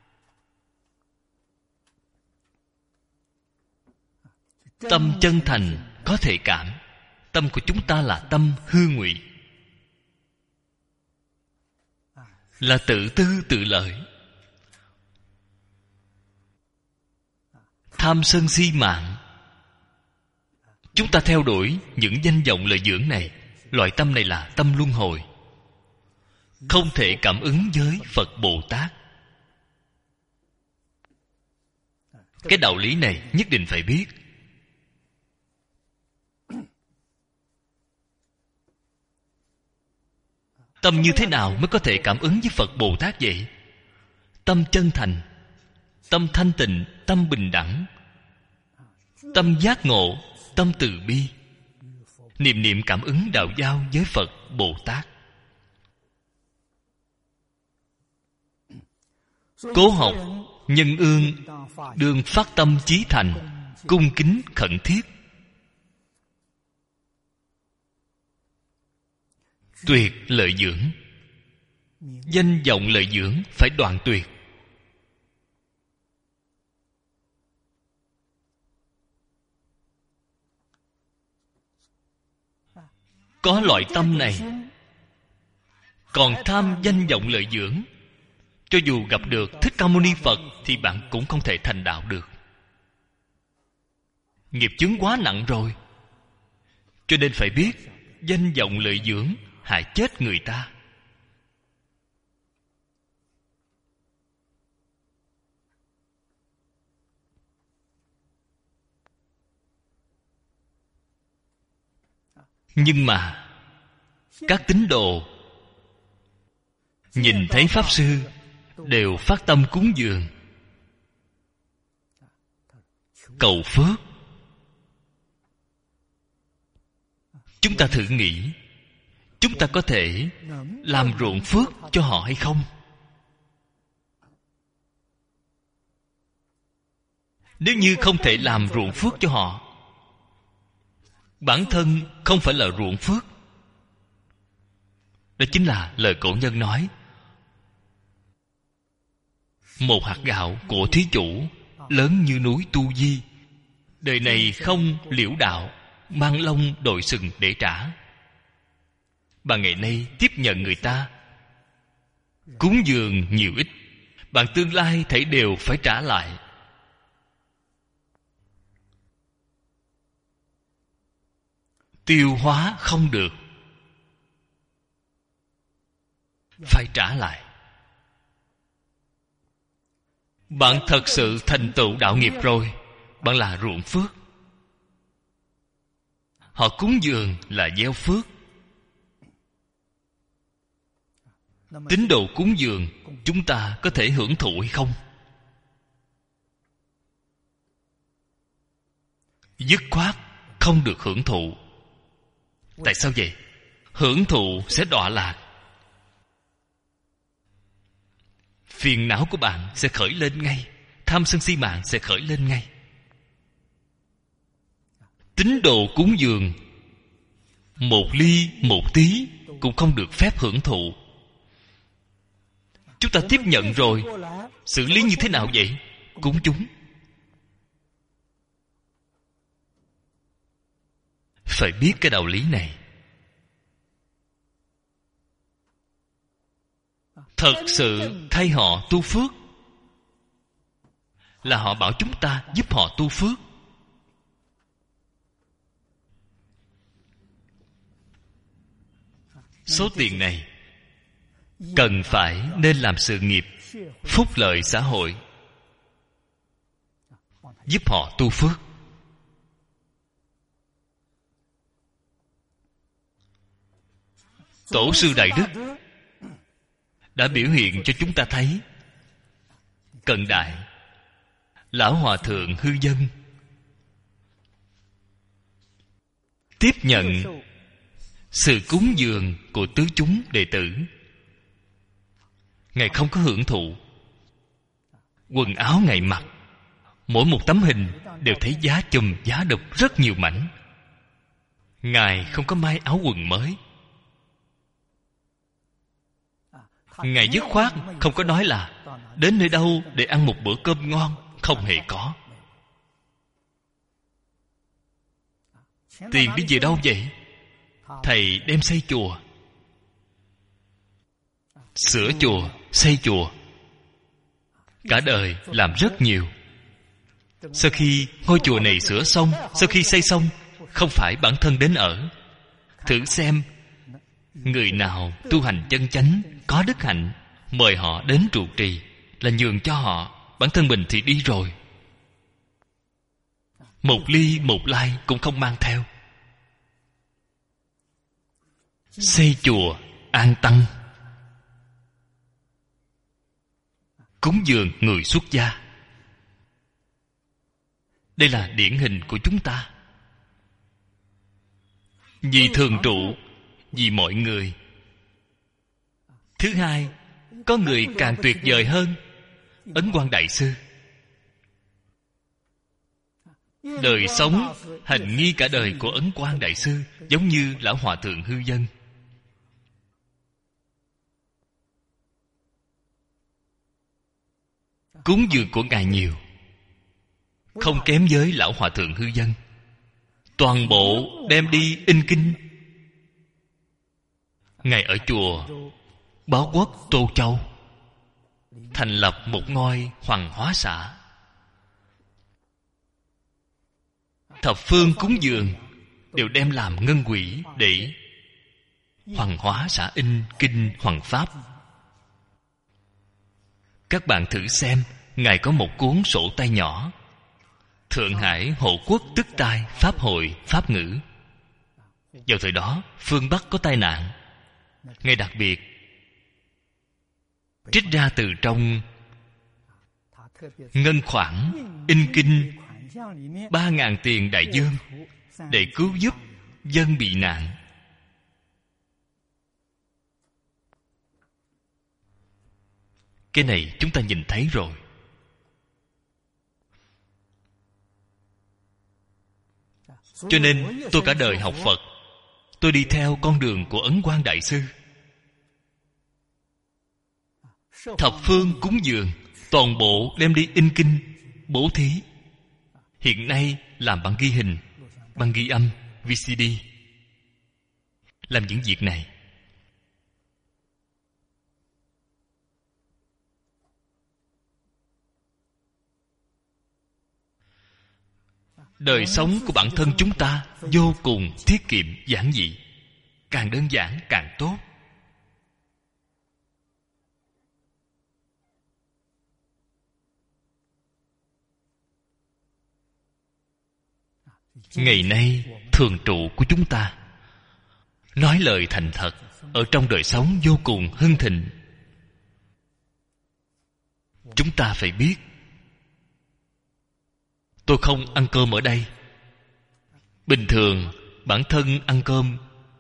Tâm chân thành có thể cảm. Tâm của chúng ta là tâm hư ngụy, là tự tư tự lợi, tham sân si mạng. Chúng ta theo đuổi những danh vọng lợi dưỡng này. Loại tâm này là tâm luân hồi, không thể cảm ứng với Phật Bồ Tát. Cái đạo lý này nhất định phải biết. Tâm như thế nào mới có thể cảm ứng với Phật Bồ Tát vậy? Tâm chân thành, tâm thanh tịnh, tâm bình đẳng, tâm giác ngộ, tâm từ bi, niệm niệm cảm ứng đạo giao với Phật Bồ Tát. Cố học nhân ương, đương phát tâm chí thành, cung kính khẩn thiết, tuyệt lợi dưỡng. Danh vọng lợi dưỡng phải đoạn tuyệt. Có loại tâm này, còn tham danh vọng lợi dưỡng, cho dù gặp được Thích Ca Mâu Ni Phật thì bạn cũng không thể thành đạo được. Nghiệp chướng quá nặng rồi. Cho nên phải biết danh vọng lợi dưỡng hại chết người ta. Nhưng mà các tín đồ nhìn thấy Pháp Sư đều phát tâm cúng dường, cầu phước. Chúng ta thử nghĩ, chúng ta có thể làm ruộng phước cho họ hay không? Nếu như không thể làm ruộng phước cho họ, bản thân không phải là ruộng phước. Đó chính là lời cổ nhân nói: một hạt gạo của thí chủ lớn như núi Tu Di, đời này không liễu đạo, mang lông đội sừng để trả. Bạn ngày nay tiếp nhận người ta cúng dường nhiều ít, bạn tương lai thảy đều phải trả lại. Tiêu hóa không được, phải trả lại. Bạn thật sự thành tựu đạo nghiệp rồi, bạn là ruộng phước. Họ cúng dường là gieo phước. Tín đồ cúng dường, chúng ta có thể hưởng thụ hay không? Dứt khoát không được hưởng thụ. Tại sao vậy? Hưởng thụ sẽ đọa lạc. Phiền não của bạn sẽ khởi lên ngay, tham sân si mạng sẽ khởi lên ngay. Tín đồ cúng dường, một ly một tí cũng không được phép hưởng thụ. Chúng ta tiếp nhận rồi, xử lý như thế nào vậy? Cúng chúng. Phải biết cái đạo lý này. Thật sự thay họ tu phước, là họ bảo chúng ta giúp họ tu phước. Số tiền này cần phải nên làm sự nghiệp phúc lợi xã hội, giúp họ tu phước. Tổ sư Đại Đức đã biểu hiện cho chúng ta thấy, cận đại Lão Hòa Thượng Hư Dân tiếp nhận sự cúng dường của tứ chúng đệ tử, Ngài không có hưởng thụ. Quần áo Ngài mặc, mỗi một tấm hình đều thấy giá chùm giá đục rất nhiều mảnh. Ngài không có may áo quần mới. Ngài dứt khoát không có nói là đến nơi đâu để ăn một bữa cơm ngon. Không hề có. Tiền đi về đâu vậy? Thầy đem xây chùa, sửa chùa, xây chùa. Cả đời làm rất nhiều. Sau khi ngôi chùa này sửa xong, sau khi xây xong, không phải bản thân đến ở. Thử xem, người nào tu hành chân chánh, có đức hạnh, mời họ đến trụ trì là nhường cho họ. Bản thân mình thì đi rồi. Một ly một lai cũng không mang theo. Xây chùa, an tăng, cúng dường người xuất gia. Đây là điển hình của chúng ta. Vì thường trụ, vì mọi người. Thứ hai, có người càng tuyệt vời hơn. Ấn Quang Đại Sư đời sống hành nghi cả đời của Ấn Quang Đại Sư giống như Lão Hòa Thượng Hư Dân. Cúng dường của Ngài nhiều, không kém với Lão Hòa Thượng Hư Dân. Toàn bộ đem đi in kinh. Ngài ở chùa Báo Quốc Tô Châu thành lập một ngôi Hoàng Hóa xã. Thập phương cúng dường đều đem làm ngân quỹ để Hoàng Hóa xã in kinh Hoàng Pháp. Các bạn thử xem, Ngài có một cuốn sổ tay nhỏ, Thượng Hải Hộ Quốc Tức Tai Pháp Hội Pháp Ngữ. Vào thời đó phương Bắc có tai nạn, Ngài đặc biệt trích ra từ trong ngân khoản in kinh ba ngàn tiền đại dương để cứu giúp dân bị nạn. Cái này chúng ta nhìn thấy rồi. Cho nên tôi cả đời học Phật, tôi đi theo con đường của Ấn Quang Đại Sư. Thập phương cúng dường toàn bộ đem đi in kinh, bố thí. Hiện nay làm bằng ghi hình, bằng ghi âm, vê xê đê. Làm những việc này. Đời sống của bản thân chúng ta vô cùng tiết kiệm, giản dị. Càng đơn giản càng tốt. Ngày nay thường trụ của chúng ta nói lời thành thật, ở trong đời sống vô cùng hưng thịnh. Chúng ta phải biết, tôi không ăn cơm ở đây. Bình thường bản thân ăn cơm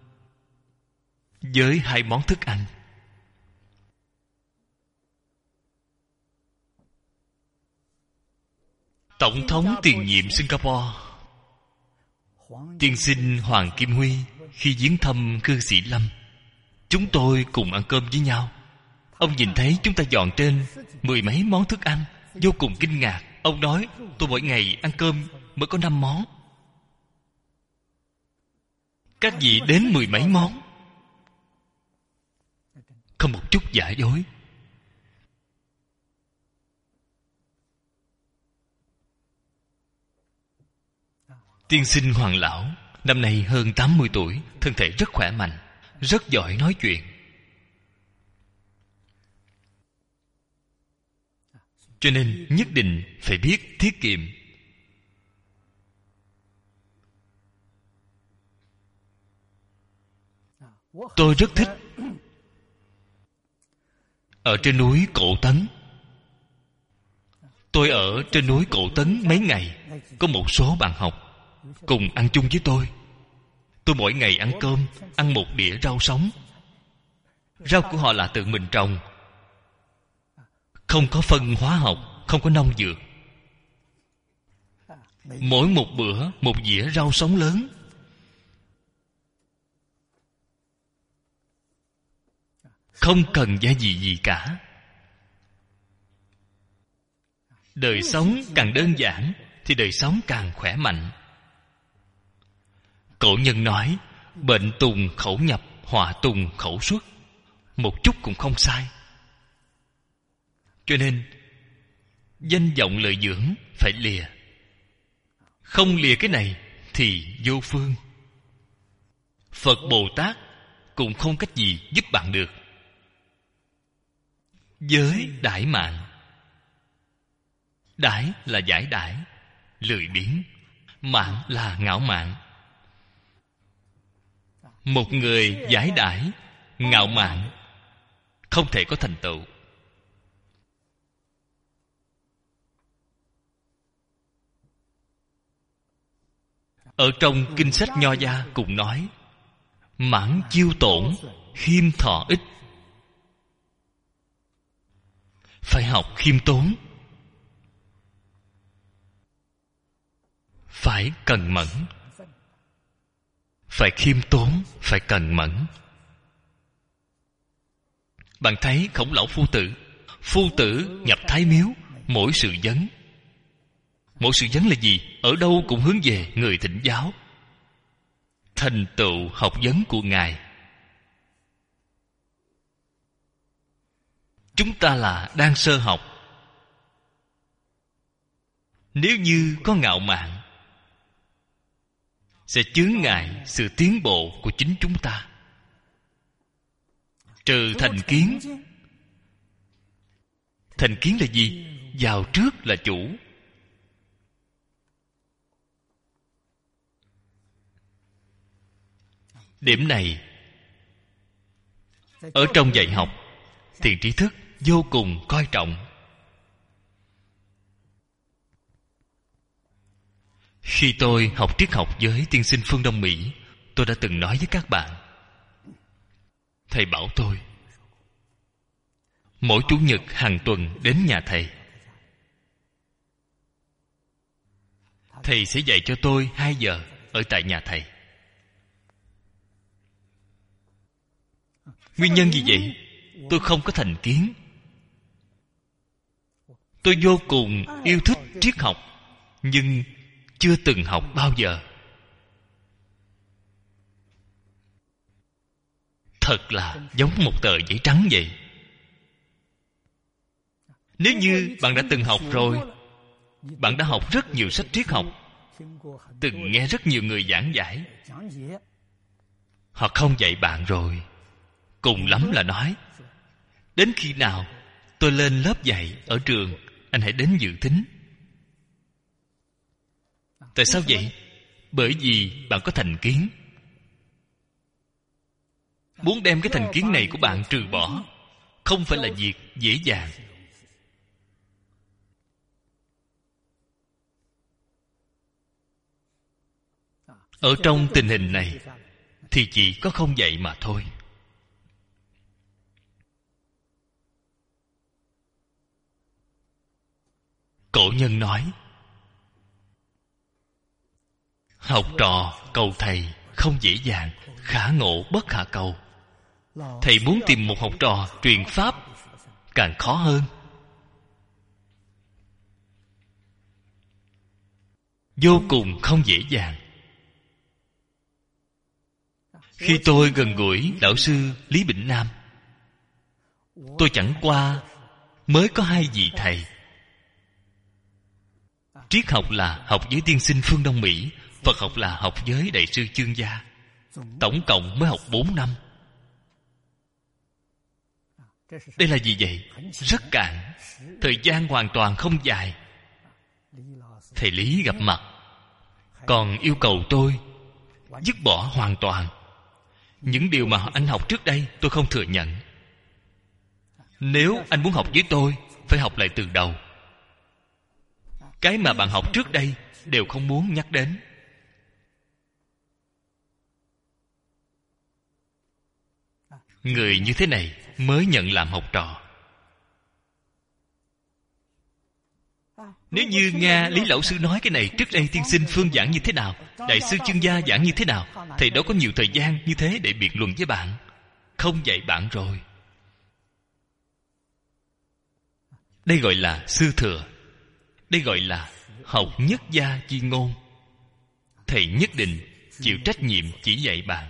với hai món thức ăn. Tổng thống tiền nhiệm Singapore tiên sinh Hoàng Kim Huy khi viếng thăm cư sĩ Lâm, chúng tôi cùng ăn cơm với nhau. Ông nhìn thấy chúng ta dọn trên mười mấy món thức ăn, vô cùng kinh ngạc. Ông nói, tôi mỗi ngày ăn cơm mới có năm món, các vị đến mười mấy món. Không một chút giả dối. Tiên sinh Hoàng lão năm nay hơn tám mươi tuổi, thân thể rất khỏe mạnh, rất giỏi nói chuyện. Cho nên nhất định phải biết tiết kiệm. Tôi rất thích ở trên núi Cổ Tấn. Tôi ở trên núi Cổ Tấn mấy ngày, có một số bạn học cùng ăn chung với tôi. Tôi mỗi ngày ăn cơm, ăn một đĩa rau sống. Rau của họ là tự mình trồng, không có phân hóa học, không có nông dược. Mỗi một bữa một dĩa rau sống lớn. Không cần gia vị gì cả. Đời sống càng đơn giản thì đời sống càng khỏe mạnh. Cổ nhân nói, bệnh tùng khẩu nhập, họa tùng khẩu xuất. Một chút cũng không sai. Cho nên danh vọng lợi dưỡng phải lìa. Không lìa cái này thì vô phương. Phật Bồ Tát cũng không cách gì giúp bạn được. Giới đãi mạng. Đãi là giải đãi, lười biếng. Mạng là ngạo mạn. Một người giải đãi, ngạo mạn, không thể có thành tựu. Ở trong kinh sách Nho gia cũng nói, mãn chiêu tổn, khiêm thọ ích. Phải học khiêm tốn, phải cần mẫn. Phải khiêm tốn, phải cần mẫn. Bạn thấy Khổng Lão Phu Tử, Phu Tử nhập Thái Miếu, mỗi sự vấn. Mỗi sự vấn là gì? Ở đâu cũng hướng về người thỉnh giáo, thành tựu học vấn của Ngài. Chúng ta là đang sơ học. Nếu như có ngạo mạn, sẽ chướng ngại sự tiến bộ của chính chúng ta. Trừ thành kiến. Thành kiến là gì? Vào trước là chủ. Điểm này ở trong dạy học, Thiện Tri Thức vô cùng coi trọng. Khi tôi học triết học với tiên sinh Phương Đông Mỹ, tôi đã từng nói với các bạn, thầy bảo tôi mỗi chủ nhật hàng tuần đến nhà thầy. Thầy sẽ dạy cho tôi hai giờ ở tại nhà thầy. Nguyên nhân gì vậy? Tôi không có thành kiến. Tôi vô cùng yêu thích triết học, nhưng chưa từng học bao giờ. Thật là giống một tờ giấy trắng vậy. Nếu như bạn đã từng học rồi, bạn đã học rất nhiều sách triết học, từng nghe rất nhiều người giảng giải, họ không dạy bạn rồi, cùng lắm là nói, đến khi nào tôi lên lớp dạy ở trường, anh hãy đến dự thính. Tại sao vậy? Bởi vì bạn có thành kiến. Muốn đem cái thành kiến này của bạn trừ bỏ không phải là việc dễ dàng. Ở trong tình hình này thì chỉ có không dạy mà thôi. Cổ nhân nói, học trò cầu thầy không dễ dàng, khả ngộ bất khả cầu. Thầy muốn tìm một học trò truyền pháp càng khó hơn. Vô cùng không dễ dàng. Khi tôi gần gũi lão sư Lý Bỉnh Nam, tôi chẳng qua mới có hai vị thầy. Triết học là học với tiên sinh Phương Đông Mỹ, Phật học là học với đại sư Chương Gia. Tổng cộng mới học bốn năm. Đây là gì vậy? Rất cạn. Thời gian hoàn toàn không dài. Thầy Lý gặp mặt còn yêu cầu tôi dứt bỏ hoàn toàn những điều mà anh học trước đây. Tôi không thừa nhận. Nếu anh muốn học với tôi, phải học lại từ đầu. Cái mà bạn học trước đây đều không muốn nhắc đến. Người như thế này mới nhận làm học trò. Nếu như Nga Lý Lão Sư nói cái này, trước đây tiên sinh Phương giảng như thế nào, Đại sư Chương Gia giảng như thế nào, thầy đâu có nhiều thời gian như thế để biện luận với bạn. Không dạy bạn rồi. Đây gọi là sư thừa. Đây gọi là học nhất gia chi ngôn. Thầy nhất định chịu trách nhiệm chỉ dạy bạn.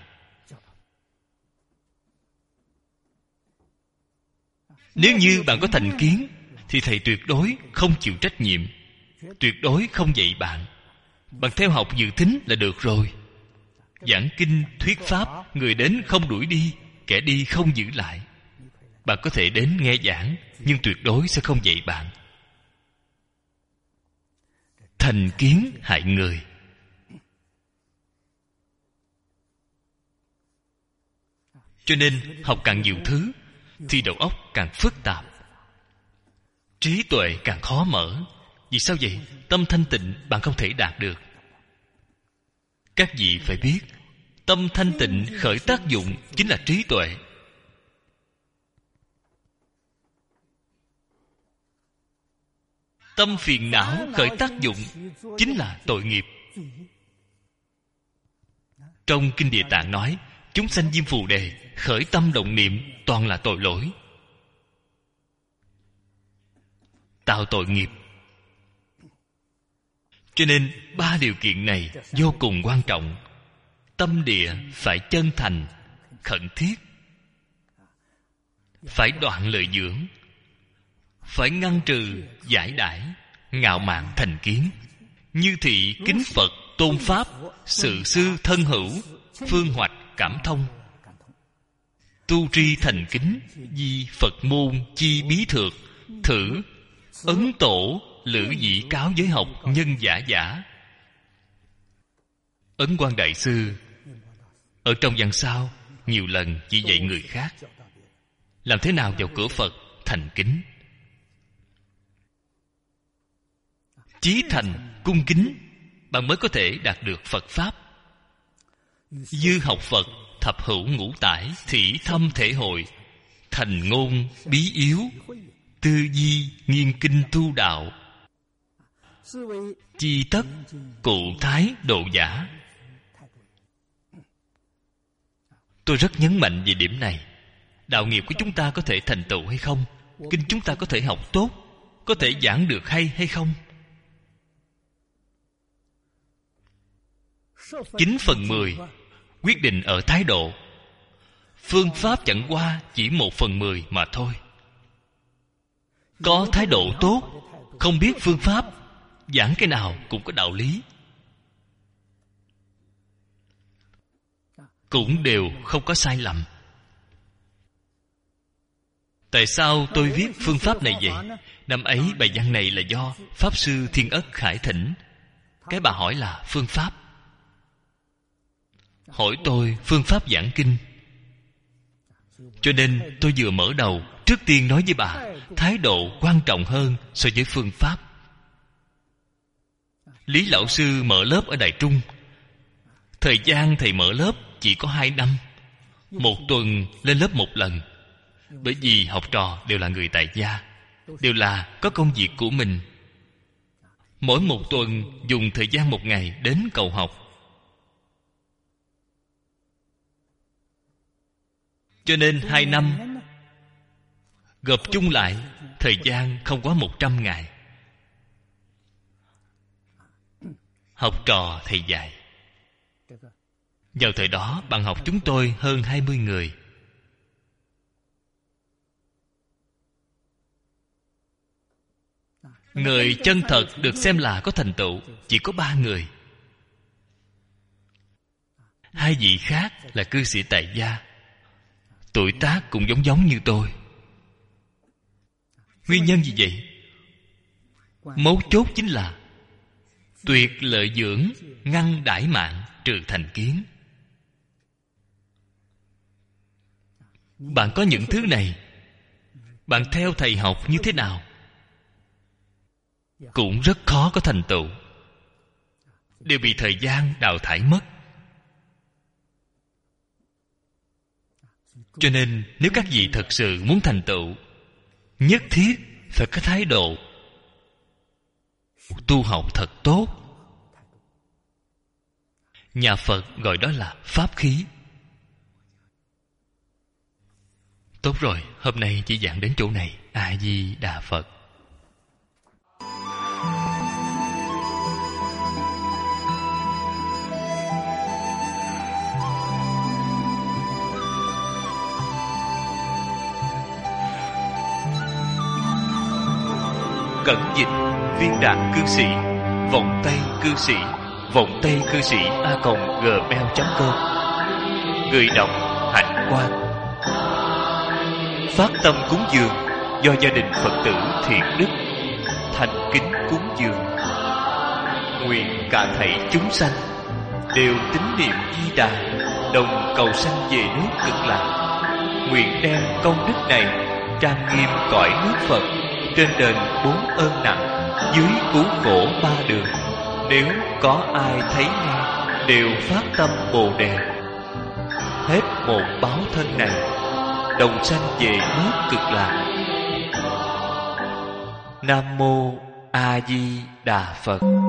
Nếu như bạn có thành kiến thì thầy tuyệt đối không chịu trách nhiệm, tuyệt đối không dạy bạn. Bạn theo học dự thính là được rồi. Giảng kinh, thuyết pháp, người đến không đuổi đi, kẻ đi không giữ lại. Bạn có thể đến nghe giảng, nhưng tuyệt đối sẽ không dạy bạn. Thành kiến hại người. Cho nên học càng nhiều thứ thì đầu óc càng phức tạp, trí tuệ càng khó mở. Vì sao vậy? Tâm thanh tịnh bạn không thể đạt được. Các vị phải biết, tâm thanh tịnh khởi tác dụng chính là trí tuệ. Tâm phiền não khởi tác dụng chính là tội nghiệp. Trong Kinh Địa Tạng nói, chúng sanh Diêm Phù Đề khởi tâm động niệm toàn là tội lỗi, tạo tội nghiệp. Cho nên ba điều kiện này vô cùng quan trọng. Tâm địa phải chân thành, khẩn thiết, phải đoạn lợi dưỡng, phải ngăn trừ giải đãi, ngạo mạn thành kiến, như thị kính Phật, tôn Pháp, sự sư thân hữu, phương hoạch cảm thông. Tu tri thành kính, di Phật môn chi bí thược, thử ấn tổ lữ dĩ cáo giới học nhân giả giả. Ấn Quang Đại Sư ở trong văn sao nhiều lần chỉ dạy người khác làm thế nào vào cửa Phật thành kính. Chí thành cung kính, bạn mới có thể đạt được Phật Pháp. Dư học Phật thập hữu ngũ tải, thị thâm thể hội, thành ngôn bí yếu, tư di nghiên kinh tu đạo, chi tất cụ thái độ giả. Tôi rất nhấn mạnh về điểm này. Đạo nghiệp của chúng ta có thể thành tựu hay không, kinh chúng ta có thể học tốt, có thể giảng được hay hay không, chín phần mười quyết định ở thái độ. Phương pháp chẳng qua chỉ một phần mười mà thôi. Có thái độ tốt, không biết phương pháp, giảng cái nào cũng có đạo lý, cũng đều không có sai lầm. Tại sao tôi viết phương pháp này vậy? Năm ấy bài văn này là do Pháp Sư Thiên Ất Khải thỉnh. Cái bà hỏi là phương pháp, hỏi tôi phương pháp giảng kinh. Cho nên tôi vừa mở đầu, trước tiên nói với bà, thái độ quan trọng hơn so với phương pháp. Lý Lão Sư mở lớp ở Đài Trung, thời gian thầy mở lớp chỉ có hai năm, một tuần lên lớp một lần. Bởi vì học trò đều là người tại gia, đều là có công việc của mình. Mỗi một tuần dùng thời gian một ngày đến cầu học. Cho nên hai năm gộp chung lại, thời gian không quá một trăm ngày. Học trò thầy dạy. Vào thời đó bạn học chúng tôi hơn hai mươi người. Người chân thật được xem là có thành tựu chỉ có ba người. Hai vị khác là cư sĩ tại gia, tuổi tác cũng giống giống như tôi. Nguyên nhân gì vậy? Mấu chốt chính là tuyệt lợi dưỡng, ngăn đãi mạng, trừ thành kiến. Bạn có những thứ này, bạn theo thầy học như thế nào cũng rất khó có thành tựu, đều bị thời gian đào thải mất. Cho nên nếu các vị thật sự muốn thành tựu, nhất thiết phải có thái độ tu học thật tốt. Nhà Phật gọi đó là pháp khí. Tốt rồi, hôm nay chỉ giảng đến chỗ này. A Di Đà Phật. Cẩn dịch viên đạn cư sĩ, vọng tay cư sĩ, vọng tay cư sĩ a còng gmail chấm com. Người đọc Hạnh Quang. Phát tâm cúng dường do gia đình Phật tử Thiện Đức thành kính cúng dường. Nguyện cả thảy chúng sanh đều tín niệm Di Đà, đồng cầu sanh về nước Cực Lạc. Nguyện đem công đức này trang nghiêm cõi nước Phật, trên đền bốn ơn nặng, dưới cứu khổ ba đường. Nếu có ai thấy nghe đều phát tâm Bồ Đề, hết một báo thân này đồng sanh về nước Cực Lạc. Nam mô A Di Đà Phật.